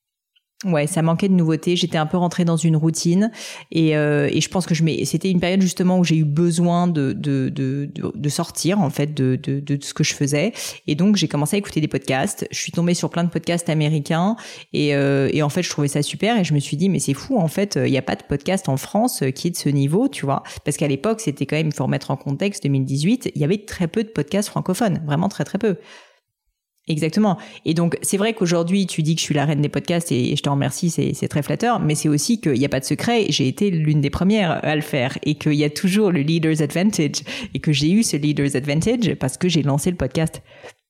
Ouais, ça manquait de nouveautés. J'étais un peu rentrée dans une routine et, euh, et je pense que je m'ai. C'était une période justement où j'ai eu besoin de de de de, de sortir en fait de, de de ce que je faisais et donc j'ai commencé à écouter des podcasts. Je suis tombée sur plein de podcasts américains et euh, et en fait je trouvais ça super et je me suis dit mais c'est fou en fait il y a pas de podcast en France qui est de ce niveau, tu vois, parce qu'à l'époque c'était quand même, il faut remettre en contexte, deux mille dix-huit, il y avait très peu de podcasts francophones, vraiment très très peu. Exactement. Et donc, c'est vrai qu'aujourd'hui, tu dis que je suis la reine des podcasts et je te remercie, c'est, c'est très flatteur, mais c'est aussi qu'il n'y a pas de secret. J'ai été l'une des premières à le faire et qu'il y a toujours le Leader's Advantage et que j'ai eu ce Leader's Advantage parce que j'ai lancé le podcast.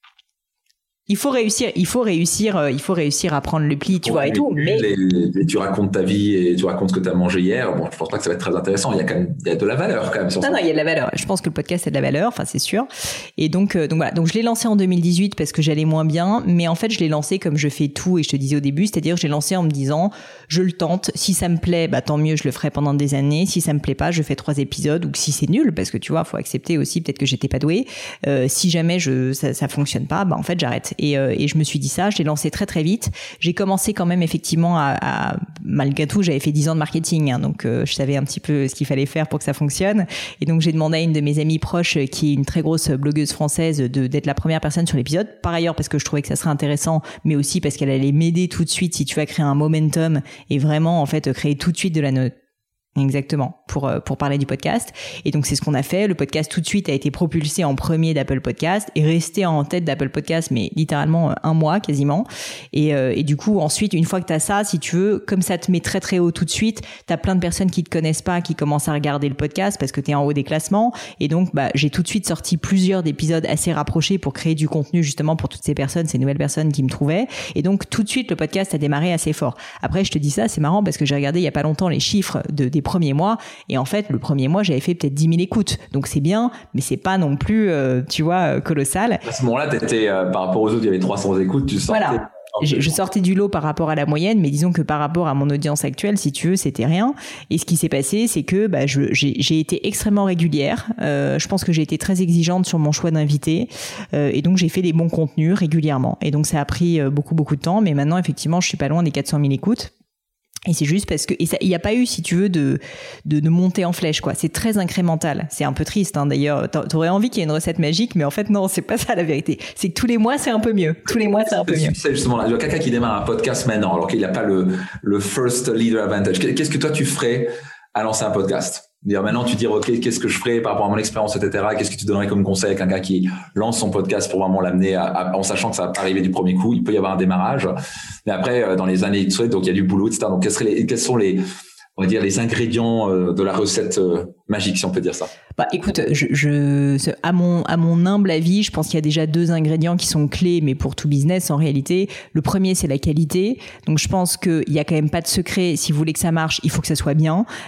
Il faut réussir, il faut réussir, il faut réussir à prendre le pli, tu vois, et tout. Mais et tu racontes ta vie et tu racontes ce que tu as mangé hier. Bon, je pense pas que ça va être très intéressant. Il y a quand même, il y a de la valeur quand même sur ça. Non, non, il y a de la valeur. Je pense que le podcast a de la valeur, enfin c'est sûr. Et donc, euh, donc voilà. Donc je l'ai lancé en deux mille dix-huit parce que j'allais moins bien, mais en fait je l'ai lancé comme je fais tout et je te disais au début, c'est-à-dire je l'ai lancé en me disant, je le tente. Si ça me plaît, bah tant mieux, je le ferai pendant des années. Si ça me plaît pas, je fais trois épisodes. Ou si c'est nul, parce que tu vois, faut accepter aussi peut-être que j'étais pas douée. Euh, si jamais je ça, ça fonctionne pas, bah en fait j'arrête. Et, euh, et je me suis dit ça, je l'ai lancé très très vite. J'ai commencé quand même effectivement à, à malgré tout, j'avais fait dix ans de marketing, hein, donc euh, je savais un petit peu ce qu'il fallait faire pour que ça fonctionne. Et donc j'ai demandé à une de mes amies proches, qui est une très grosse blogueuse française, de d'être la première personne sur l'épisode. Par ailleurs parce que je trouvais que ça serait intéressant, mais aussi parce qu'elle allait m'aider tout de suite si tu vas créer un momentum et vraiment en fait créer tout de suite de la note. Exactement, pour pour parler du podcast. Et donc c'est ce qu'on a fait. Le podcast tout de suite a été propulsé en premier d'Apple Podcast et resté en tête d'Apple Podcast, mais littéralement un mois quasiment. Et, euh, et du coup ensuite, une fois que t'as ça, si tu veux, comme ça te met très très haut tout de suite, t'as plein de personnes qui te connaissent pas, qui commencent à regarder le podcast parce que t'es en haut des classements. Et donc bah j'ai tout de suite sorti plusieurs épisodes assez rapprochés pour créer du contenu justement pour toutes ces personnes, ces nouvelles personnes qui me trouvaient. Et donc tout de suite le podcast a démarré assez fort. Après je te dis ça, c'est marrant parce que j'ai regardé il y a pas longtemps les chiffres de des premiers mois et en fait le premier mois j'avais fait peut-être dix mille écoutes, donc c'est bien mais c'est pas non plus euh, tu vois colossal. À ce moment-là t'étais euh, par rapport aux autres il y avait trois cents écoutes, tu sortais. Voilà. Je, je sortais du lot par rapport à la moyenne, mais disons que par rapport à mon audience actuelle, si tu veux, c'était rien. Et ce qui s'est passé, c'est que bah, je, j'ai, j'ai été extrêmement régulière. Euh, je pense que j'ai été très exigeante sur mon choix d'invité. Euh, et donc, j'ai fait des bons contenus régulièrement. Et donc, ça a pris beaucoup, beaucoup de temps. Mais maintenant, effectivement, je suis pas loin des quatre cent mille écoutes. Et c'est juste parce que et ça, il n'y a pas eu, si tu veux, de, de de montée en flèche, quoi. C'est très incrémental. C'est un peu triste, hein. D'ailleurs, t'aurais envie qu'il y ait une recette magique, mais en fait non, c'est pas ça la vérité. C'est que tous les mois c'est un peu mieux. Tous les mois c'est un peu mieux. C'est justement là. Il y a quelqu'un qui démarre un podcast maintenant, alors qu'il n'a pas le le first leader advantage. Qu'est-ce que toi tu ferais à lancer un podcast? Dire maintenant tu dis ok, qu'est-ce que je ferais par rapport à mon expérience, et cetera. Qu'est-ce que tu donnerais comme conseil à quelqu'un qui lance son podcast pour vraiment l'amener à, à, en sachant que ça va pas arriver du premier coup, il peut y avoir un démarrage, mais après dans les années donc il y a du boulot, et cetera. Donc quels seraient les, quels sont les on va dire les ingrédients de la recette magique, si on peut dire ça? Bah écoute, je, je à mon à mon humble avis, je pense qu'il y a déjà deux ingrédients qui sont clés, mais pour tout business en réalité. Le premier, c'est la qualité. Donc je pense qu'il y a quand même pas de secret. Si vous voulez que ça marche, il faut que ça soit bien.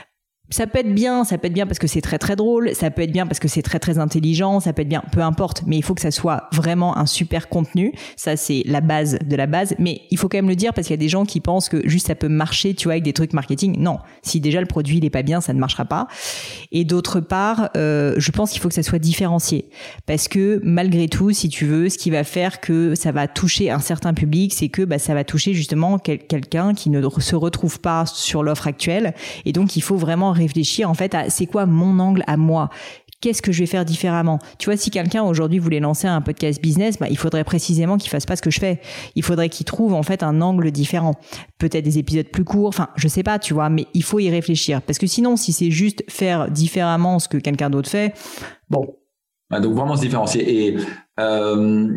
Ça peut être bien, ça peut être bien parce que c'est très très drôle, ça peut être bien parce que c'est très très intelligent, ça peut être bien, peu importe, mais il faut que ça soit vraiment un super contenu. Ça, c'est la base de la base, mais il faut quand même le dire parce qu'il y a des gens qui pensent que juste ça peut marcher, tu vois, avec des trucs marketing. Non, si déjà le produit il est pas bien, ça ne marchera pas. Et d'autre part, euh, je pense qu'il faut que ça soit différencié parce que malgré tout, si tu veux, ce qui va faire que ça va toucher un certain public, c'est que bah, ça va toucher justement quel- quelqu'un qui ne se retrouve pas sur l'offre actuelle, et donc il faut vraiment réfléchir en fait à c'est quoi mon angle à moi. Qu'est-ce que je vais faire différemment? Tu vois, si quelqu'un aujourd'hui voulait lancer un podcast business, bah, il faudrait précisément qu'il fasse pas ce que je fais. Il faudrait qu'il trouve en fait un angle différent. Peut-être des épisodes plus courts, enfin, je sais pas, tu vois, mais il faut y réfléchir. Parce que sinon, si c'est juste faire différemment ce que quelqu'un d'autre fait, bon. Ah, donc vraiment se différencier. Et euh...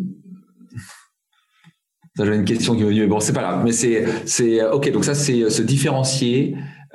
j'avais une question qui m'est venue, mais bon, c'est pas grave. Mais c'est, c'est, ok, donc ça, c'est se différencier.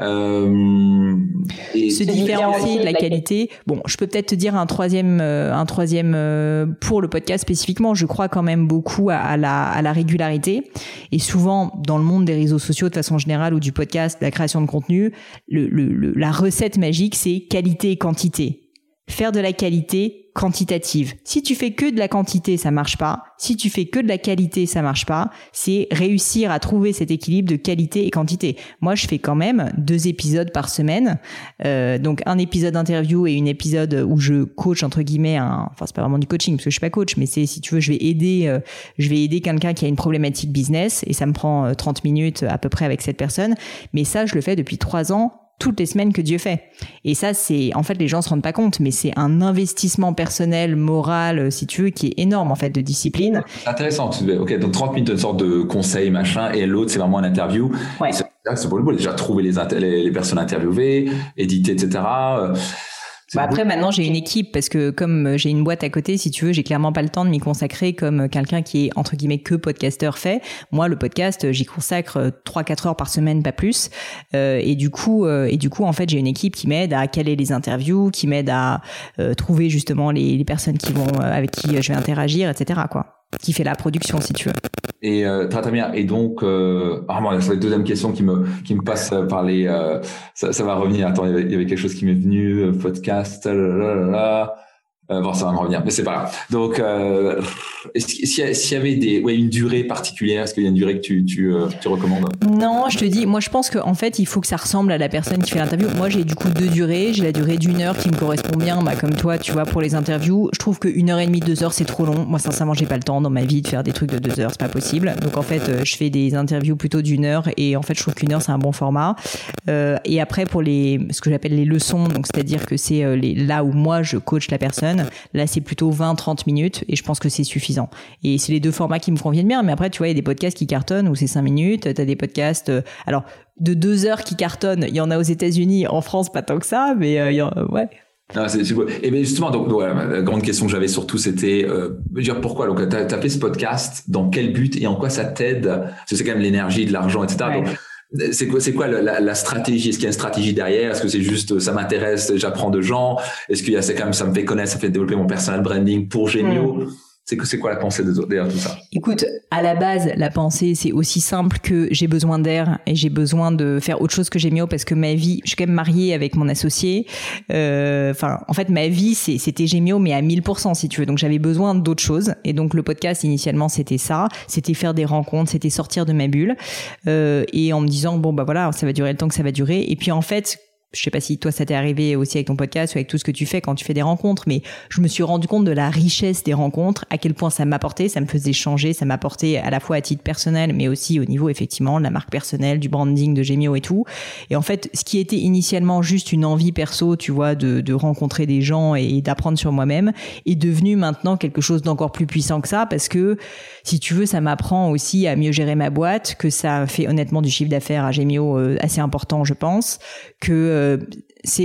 Euh, et se différencier de la qualité. Bon, je peux peut-être te dire un troisième, euh, un troisième euh, pour le podcast spécifiquement. Je crois quand même beaucoup à, à la, à la régularité. Et souvent, dans le monde des réseaux sociaux de façon générale ou du podcast, de la création de contenu, le, le, le, la recette magique, c'est qualité et quantité. Faire de la qualité quantitative. Si tu fais que de la quantité, ça marche pas. Si tu fais que de la qualité, ça marche pas. C'est réussir à trouver cet équilibre de qualité et quantité. Moi, je fais quand même deux épisodes par semaine. Euh, donc, un épisode d'interview et une épisode où je coach, entre guillemets, un, enfin, c'est pas vraiment du coaching parce que je suis pas coach, mais c'est, si tu veux, je vais aider, euh, je vais aider quelqu'un qui a une problématique business et ça me prend euh, trente minutes à peu près avec cette personne. Mais ça, je le fais depuis trois ans. Toutes les semaines que Dieu fait. Et ça, c'est, en fait, les gens se rendent pas compte, mais c'est un investissement personnel, moral, si tu veux, qui est énorme, en fait, de discipline. C'est intéressant. Ok, donc trente minutes, une sorte de conseil, machin, et l'autre, c'est vraiment un interview. Ouais. C'est, c'est pour le boulot. Déjà, trouver les, les, les personnes interviewées, éditer, et cetera. Bah après, maintenant, j'ai une équipe parce que comme j'ai une boîte à côté, si tu veux, j'ai clairement pas le temps de m'y consacrer comme quelqu'un qui est, entre guillemets, que podcasteur fait. Moi, le podcast, j'y consacre trois quatre heures par semaine, pas plus. Euh, et du coup, euh, et du coup, en fait, j'ai une équipe qui m'aide à caler les interviews, qui m'aide à euh, trouver justement les, les personnes qui vont, euh, avec qui je vais interagir, et cetera, quoi. Qui fait la production, si tu veux. Et euh, très, très bien. Et donc, euh, ah, bon, c'est la deuxième question qui me qui me passe par les. Euh, ça, ça va revenir. Attends, il y avait, il y avait quelque chose qui m'est venu. Euh, podcast. Là, là, là, là. Euh, bon, ça va me revenir, mais c'est pas grave. Donc, euh, s'il y, s'il y avait des, ouais, une durée particulière, est-ce qu'il y a une durée que tu tu, euh, tu recommandes? Non, je te dis, moi je pense qu'en fait, il faut que ça ressemble à la personne qui fait l'interview. Moi, j'ai du coup deux durées. J'ai la durée d'une heure qui me correspond bien, bah, comme toi, tu vois, pour les interviews. Je trouve qu'une heure et demie, deux heures, c'est trop long. Moi, sincèrement, j'ai pas le temps dans ma vie de faire des trucs de deux heures, c'est pas possible. Donc, en fait, je fais des interviews plutôt d'une heure et en fait, je trouve qu'une heure, c'est un bon format. Euh, et après, pour les, ce que j'appelle les leçons, donc c'est-à-dire que c'est les, là où moi, je coach la personne, là, c'est plutôt vingt trente minutes et je pense que c'est suffisant. Et c'est les deux formats qui me conviennent bien. Mais après, tu vois, il y a des podcasts qui cartonnent où c'est cinq minutes. T'as des podcasts, euh, alors, de deux heures qui cartonnent. Il y en a aux États-Unis, en France, pas tant que ça, mais euh, il y en, ouais. Ah, c'est, c'est cool. Et bien justement, donc voilà, la grande question que j'avais surtout, c'était euh, dire pourquoi. Donc, t'as, t'as fait ce podcast, dans quel but et en quoi ça t'aide? Parce que c'est quand même l'énergie, de l'argent, et cetera. Ouais. Donc, c'est quoi, c'est quoi la, la stratégie? Est-ce qu'il y a une stratégie derrière? Est-ce que c'est juste ça m'intéresse, j'apprends de gens? Est-ce qu'il y a, c'est quand même ça me fait connaître, ça fait développer mon personal branding pour Gémio? Mmh. C'est, c'est quoi la pensée derrière tout ça? Écoute, à la base, la pensée, c'est aussi simple que j'ai besoin d'air et j'ai besoin de faire autre chose que Gémio parce que ma vie, je suis quand même mariée avec mon associé. Euh, enfin, en fait, ma vie, c'est, c'était Gémio, mais à mille pour cent, si tu veux. Donc, j'avais besoin d'autres choses. Et donc, le podcast, initialement, c'était ça. C'était faire des rencontres, c'était sortir de ma bulle. Euh, et en me disant, bon, bah voilà, ça va durer le temps que ça va durer. Et puis, en fait, je sais pas si toi ça t'est arrivé aussi avec ton podcast ou avec tout ce que tu fais quand tu fais des rencontres, mais je me suis rendu compte de la richesse des rencontres, à quel point ça m'apportait, ça me faisait changer, ça m'apportait à la fois à titre personnel, mais aussi au niveau effectivement de la marque personnelle, du branding de Gémio et tout. Et en fait, ce qui était initialement juste une envie perso, tu vois, de, de rencontrer des gens et d'apprendre sur moi-même, est devenu maintenant quelque chose d'encore plus puissant que ça, parce que si tu veux, ça m'apprend aussi à mieux gérer ma boîte, que ça fait honnêtement du chiffre d'affaires à Gémio euh, assez important, je pense, que euh, c'est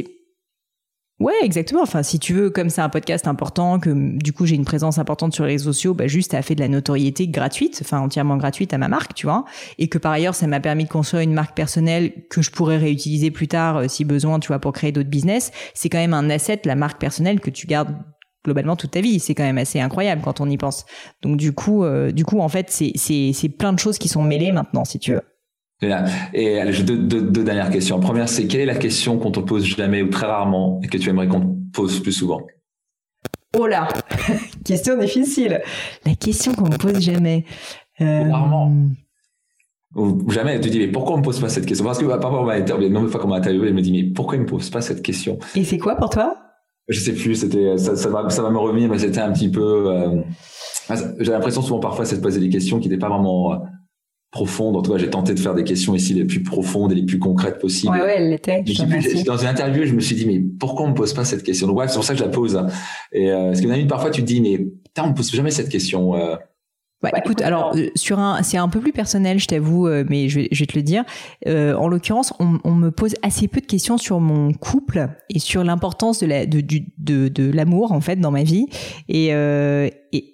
ouais exactement, enfin si tu veux, comme c'est un podcast important, que du coup j'ai une présence importante sur les réseaux sociaux, bah juste ça a fait de la notoriété gratuite, enfin entièrement gratuite à ma marque, tu vois, et que par ailleurs ça m'a permis de construire une marque personnelle que je pourrais réutiliser plus tard euh, si besoin, tu vois, pour créer d'autres business. C'est quand même un asset, la marque personnelle, que tu gardes globalement toute ta vie. C'est quand même assez incroyable quand on y pense. Donc du coup euh, du coup en fait c'est c'est c'est plein de choses qui sont mêlées maintenant, si tu veux. Et allez, j'ai deux, deux, deux dernières questions. La première, c'est quelle est la question qu'on te pose jamais ou très rarement et que tu aimerais qu'on te pose plus souvent? Oh là, question difficile. La question qu'on me pose jamais. Euh... Rarement. Ou jamais, tu dis, mais pourquoi on me pose pas cette question? Parce que parfois, on m'a interviewé, une fois qu'on m'a interviewé, elle me dit, mais pourquoi il me pose pas cette question? Et c'est quoi pour toi? Je sais plus, c'était, ça, ça va, ça va me revenir, mais c'était un petit peu, euh, j'ai l'impression souvent parfois c'est de poser des questions qui n'étaient pas vraiment euh, profondes. En tout cas, j'ai tenté de faire des questions ici les plus profondes et les plus concrètes possibles. Ouais, ouais, elle l'était. Dans une interview, je me suis dit, mais pourquoi on me pose pas cette question? Donc ouais, c'est pour ça que je la pose. Et euh, parce qu'il y en a une parfois, tu te dis, mais putain, on me pose jamais cette question. Euh, Ouais, ouais, écoute, alors euh, sur un, c'est un peu plus personnel, je t'avoue, euh, mais je vais, je vais te le dire. Euh, en l'occurrence, on, on me pose assez peu de questions sur mon couple et sur l'importance de la, de, du, de, de l'amour en fait dans ma vie. Et, euh, et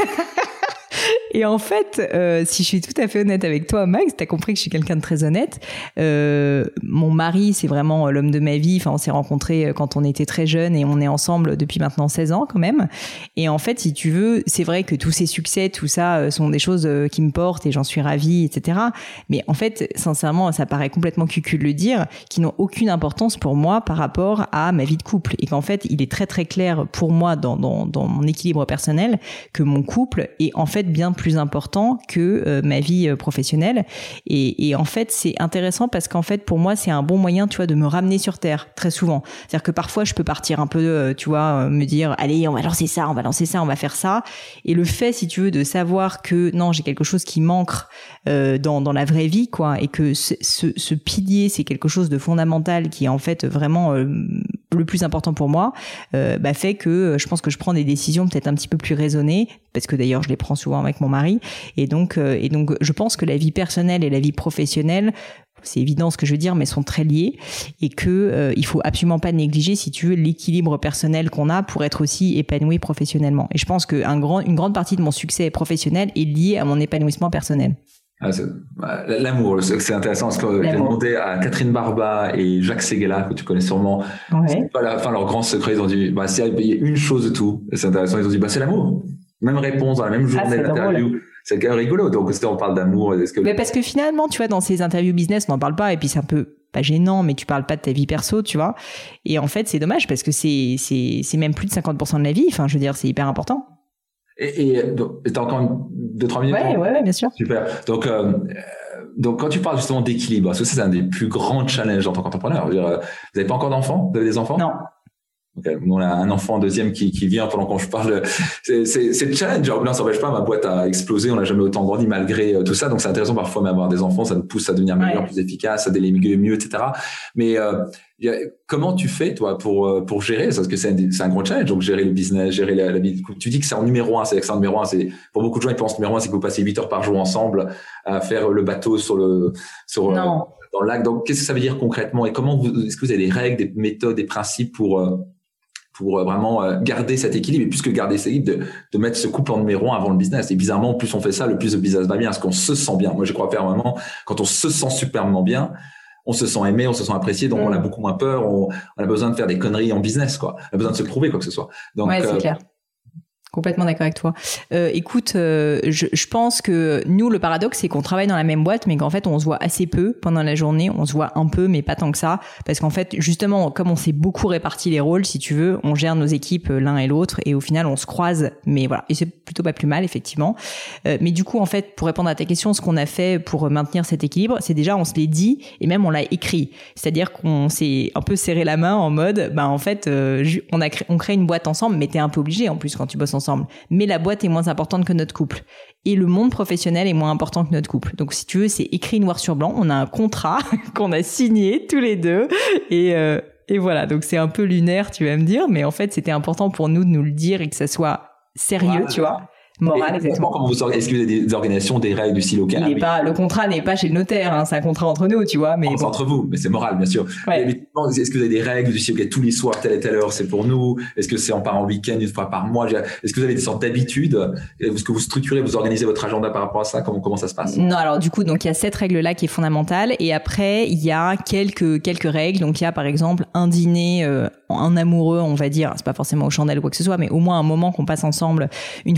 Et en fait, euh, si je suis tout à fait honnête avec toi, Max, t'as compris que je suis quelqu'un de très honnête. Euh, mon mari, c'est vraiment l'homme de ma vie. Enfin, on s'est rencontrés quand on était très jeunes et on est ensemble depuis maintenant seize ans quand même. Et en fait, si tu veux, c'est vrai que tous ces succès, tout ça, sont des choses qui me portent et j'en suis ravie, et cetera. Mais en fait, sincèrement, ça paraît complètement cucu de le dire, qui n'ont aucune importance pour moi par rapport à ma vie de couple. Et qu'en fait, il est très très clair pour moi dans, dans, dans mon équilibre personnel que mon couple est en fait bien plus plus important que euh, ma vie euh, professionnelle et, et en fait c'est intéressant parce qu'en fait pour moi c'est un bon moyen tu vois de me ramener sur terre très souvent, c'est-à-dire que parfois je peux partir un peu euh, tu vois euh, me dire allez on va lancer ça, on va lancer ça, on va faire ça et le fait si tu veux de savoir que non j'ai quelque chose qui manque euh, dans, dans la vraie vie quoi et que ce, ce, ce pilier c'est quelque chose de fondamental qui est en fait vraiment euh, le plus important pour moi euh, bah fait que je pense que je prends des décisions peut-être un petit peu plus raisonnées parce que d'ailleurs je les prends souvent avec mon mari et donc euh, et donc je pense que la vie personnelle et la vie professionnelle c'est évident ce que je veux dire mais sont très liées et que euh, il faut absolument pas négliger si tu veux l'équilibre personnel qu'on a pour être aussi épanoui professionnellement et je pense que un grand une grande partie de mon succès professionnel est liée à mon épanouissement personnel. Ah, l'amour, c'est intéressant parce que j'ai demandé à Catherine Barba et Jacques Seguela, que tu connais sûrement, ouais. C'est pas la fin, leur grand secret, ils ont dit, bah, s'il y a une chose de tout, et c'est intéressant, ils ont dit, bah, c'est l'amour. Même réponse dans la même journée ah, d'interview. C'est quand même rigolo. Donc, on parle d'amour. Est-ce que... Mais parce que finalement, tu vois, dans ces interviews business, on n'en parle pas, et puis c'est un peu pas gênant, mais tu parles pas de ta vie perso, tu vois. Et en fait, c'est dommage parce que c'est, c'est, c'est même plus de cinquante pour cent de la vie. Enfin, je veux dire, c'est hyper important. Et, et donc, t'as encore deux, trois minutes? Ouais, ouais, ouais, bien sûr. Super. Donc, euh, donc, quand tu parles justement d'équilibre, parce que c'est un des plus grands challenges en tant qu'entrepreneur. Je veux dire, vous n'avez pas encore d'enfants? Vous avez des enfants? Non. Okay. On a un enfant, un deuxième qui, qui vient pendant qu'on je parle. C'est, c'est, c'est le challenge. Genre, là, ça n'empêche pas, ma boîte a explosé. On n'a jamais autant grandi malgré tout ça. Donc, c'est intéressant parfois même avoir des enfants. Ça nous pousse à devenir meilleur, ouais. plus efficace, à déléguer mieux, et cetera. Mais euh, y a, comment tu fais, toi, pour pour gérer ça? Parce que c'est un, c'est un gros challenge. Donc, gérer le business, gérer la, la vie. Tu dis que c'est en numéro un. C'est que c'est en numéro un. C'est pour beaucoup de gens, ils pensent numéro un, c'est que vous passez huit heures par jour ensemble à faire le bateau sur le sur non. Euh, dans le lac. Donc, qu'est-ce que ça veut dire concrètement? Et comment vous, est-ce que vous avez des règles, des méthodes, des principes pour euh, pour vraiment garder cet équilibre et plus que garder cet équilibre, de, de mettre ce couple en numéro un avant le business. Et bizarrement, plus on fait ça, le plus le business va bien, parce qu'on se sent bien. Moi, je crois fermement, quand on se sent superbement bien, on se sent aimé, on se sent apprécié, donc mmh. on a beaucoup moins peur, on, on a besoin de faire des conneries en business, quoi. On a besoin de se prouver quoi que ce soit. Donc, ouais, c'est euh, clair. Complètement d'accord avec toi. Euh, écoute, euh, je, je pense que nous, le paradoxe, c'est qu'on travaille dans la même boîte, mais qu'en fait, on se voit assez peu pendant la journée. On se voit un peu, mais pas tant que ça. Parce qu'en fait, justement, comme on s'est beaucoup réparti les rôles, si tu veux, on gère nos équipes l'un et l'autre. Et au final, on se croise. Mais voilà. Et c'est plutôt pas plus mal, effectivement. Euh, mais du coup, en fait, pour répondre à ta question, ce qu'on a fait pour maintenir cet équilibre, c'est déjà, on se l'est dit et même on l'a écrit. C'est-à-dire qu'on s'est un peu serré la main en mode, bah, en fait, euh, on a créé, on crée une boîte ensemble, mais t'es un peu obligé, en plus, quand tu bosses ensemble. Mais la boîte est moins importante que notre couple. Et le monde professionnel est moins important que notre couple. Donc, si tu veux, c'est écrit noir sur blanc. On a un contrat qu'on a signé tous les deux. Et, euh, et voilà. Donc, c'est un peu lunaire, tu vas me dire. Mais en fait, c'était important pour nous de nous le dire et que ça soit sérieux, ouais, tu vois. Moral, exactement. Comment vous organisez, est-ce que vous avez des organisations, des règles du style auquel il est pas, le contrat n'est pas chez le notaire, hein, c'est un contrat entre nous, tu vois. Mais bon. C'est entre vous, mais c'est moral, bien sûr. Ouais. Mais, est-ce que vous avez des règles du style, okay, tous les soirs, telle et telle heure, c'est pour nous? Est-ce que c'est on part en week-end une fois par mois? Est-ce que vous avez des sortes d'habitudes? Est-ce que vous structurez, vous organisez votre agenda par rapport à ça? Comment, comment ça se passe? Non, alors du coup, donc il y a cette règle-là qui est fondamentale, et après il y a quelques quelques règles. Donc il y a par exemple un dîner, euh, un amoureux, on va dire, c'est pas forcément aux chandelles ou quoi que ce soit, mais au moins un moment qu'on passe ensemble une fois toutes les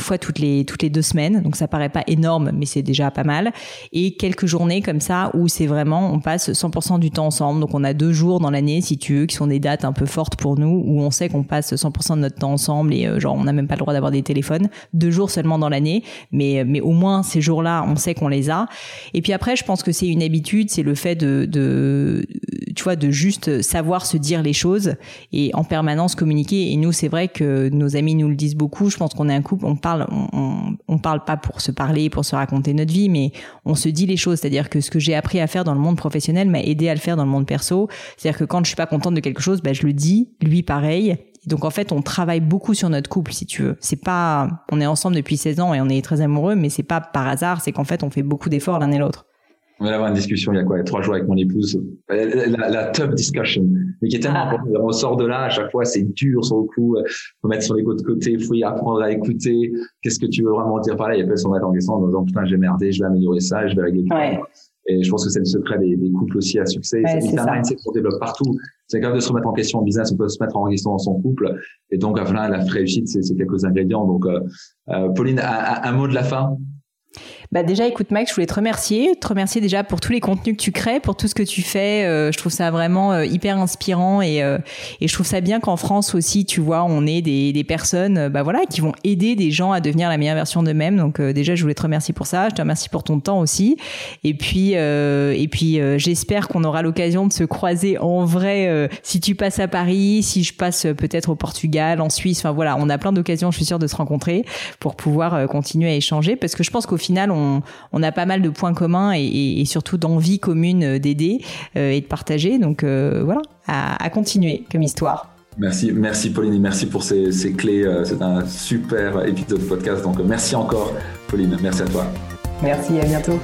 les toutes les deux semaines, donc ça paraît pas énorme, mais c'est déjà pas mal. Et quelques journées comme ça où c'est vraiment, on passe cent pour cent du temps ensemble. Donc on a deux jours dans l'année, si tu veux, qui sont des dates un peu fortes pour nous, où on sait qu'on passe cent pour cent de notre temps ensemble et euh, genre on n'a même pas le droit d'avoir des téléphones. Deux jours seulement dans l'année, mais mais au moins ces jours-là, on sait qu'on les a. Et puis après, je pense que c'est une habitude, c'est le fait de de tu vois, de juste savoir se dire les choses et en permanence communiquer. Et nous, c'est vrai que nos amis nous le disent beaucoup. Je pense qu'on est un couple, on parle, on, on, on parle pas pour se parler, pour se raconter notre vie, mais on se dit les choses. C'est-à-dire que ce que j'ai appris à faire dans le monde professionnel m'a aidé à le faire dans le monde perso. C'est-à-dire que quand je suis pas contente de quelque chose, bah, je le dis, lui pareil. Donc en fait, on travaille beaucoup sur notre couple, si tu veux. C'est pas, on est ensemble depuis seize ans et on est très amoureux, mais c'est pas par hasard, c'est qu'en fait, on fait beaucoup d'efforts l'un et l'autre. On va avoir une discussion il y a quoi, il y a trois jours avec mon épouse, la, la tough discussion, mais qui est tellement importante. On sort de là, à chaque fois, c'est dur sur le coup, faut mettre son ego de côté, il faut y apprendre à écouter. Qu'est-ce que tu veux vraiment dire par là? Il y a pas se remettre en question en disant, putain, j'ai merdé, je vais améliorer ça, je vais régler le problème. Et je pense que c'est le secret des, des couples aussi à succès. Ouais, c'est c'est un mindset qu'on développe partout. C'est capable de se remettre en question en business, on peut se mettre en question dans son couple. Et donc, à la fin, la réussite, c'est, c'est quelques ingrédients. Donc, euh, euh, Pauline, un, un mot de la fin? Bah déjà, écoute Max, je voulais te remercier, te remercier déjà pour tous les contenus que tu crées, pour tout ce que tu fais. Euh, je trouve ça vraiment euh, hyper inspirant et euh, et je trouve ça bien qu'en France aussi, tu vois, on ait des des personnes, euh, bah voilà, qui vont aider des gens à devenir la meilleure version d'eux-mêmes. Donc euh, déjà, je voulais te remercier pour ça. Je te remercie pour ton temps aussi. Et puis euh, et puis euh, j'espère qu'on aura l'occasion de se croiser en vrai. Euh, si tu passes à Paris, si je passe euh, peut-être au Portugal, en Suisse. Enfin voilà, on a plein d'occasions, je suis sûre, de se rencontrer pour pouvoir euh, continuer à échanger parce que je pense qu'au final On, on a pas mal de points communs et, et, et surtout d'envie commune d'aider euh, et de partager. Donc euh, voilà, à, à continuer comme histoire. Merci, merci Pauline et merci pour ces, ces clés. C'est un super épisode de podcast. Donc merci encore Pauline, merci à toi. Merci, à bientôt.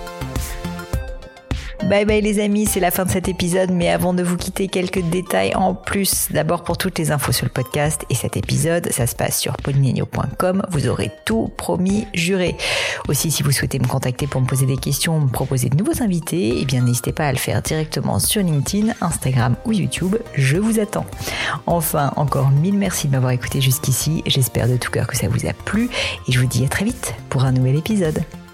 Bye bye les amis, c'est la fin de cet épisode, mais avant de vous quitter, quelques détails en plus. D'abord pour toutes les infos sur le podcast et cet épisode, ça se passe sur pauline agneau point com, vous aurez tout promis, juré. Aussi, si vous souhaitez me contacter pour me poser des questions, me proposer de nouveaux invités, eh bien n'hésitez pas à le faire directement sur LinkedIn, Instagram ou YouTube, je vous attends. Enfin, encore mille merci de m'avoir écouté jusqu'ici, j'espère de tout cœur que ça vous a plu et je vous dis à très vite pour un nouvel épisode.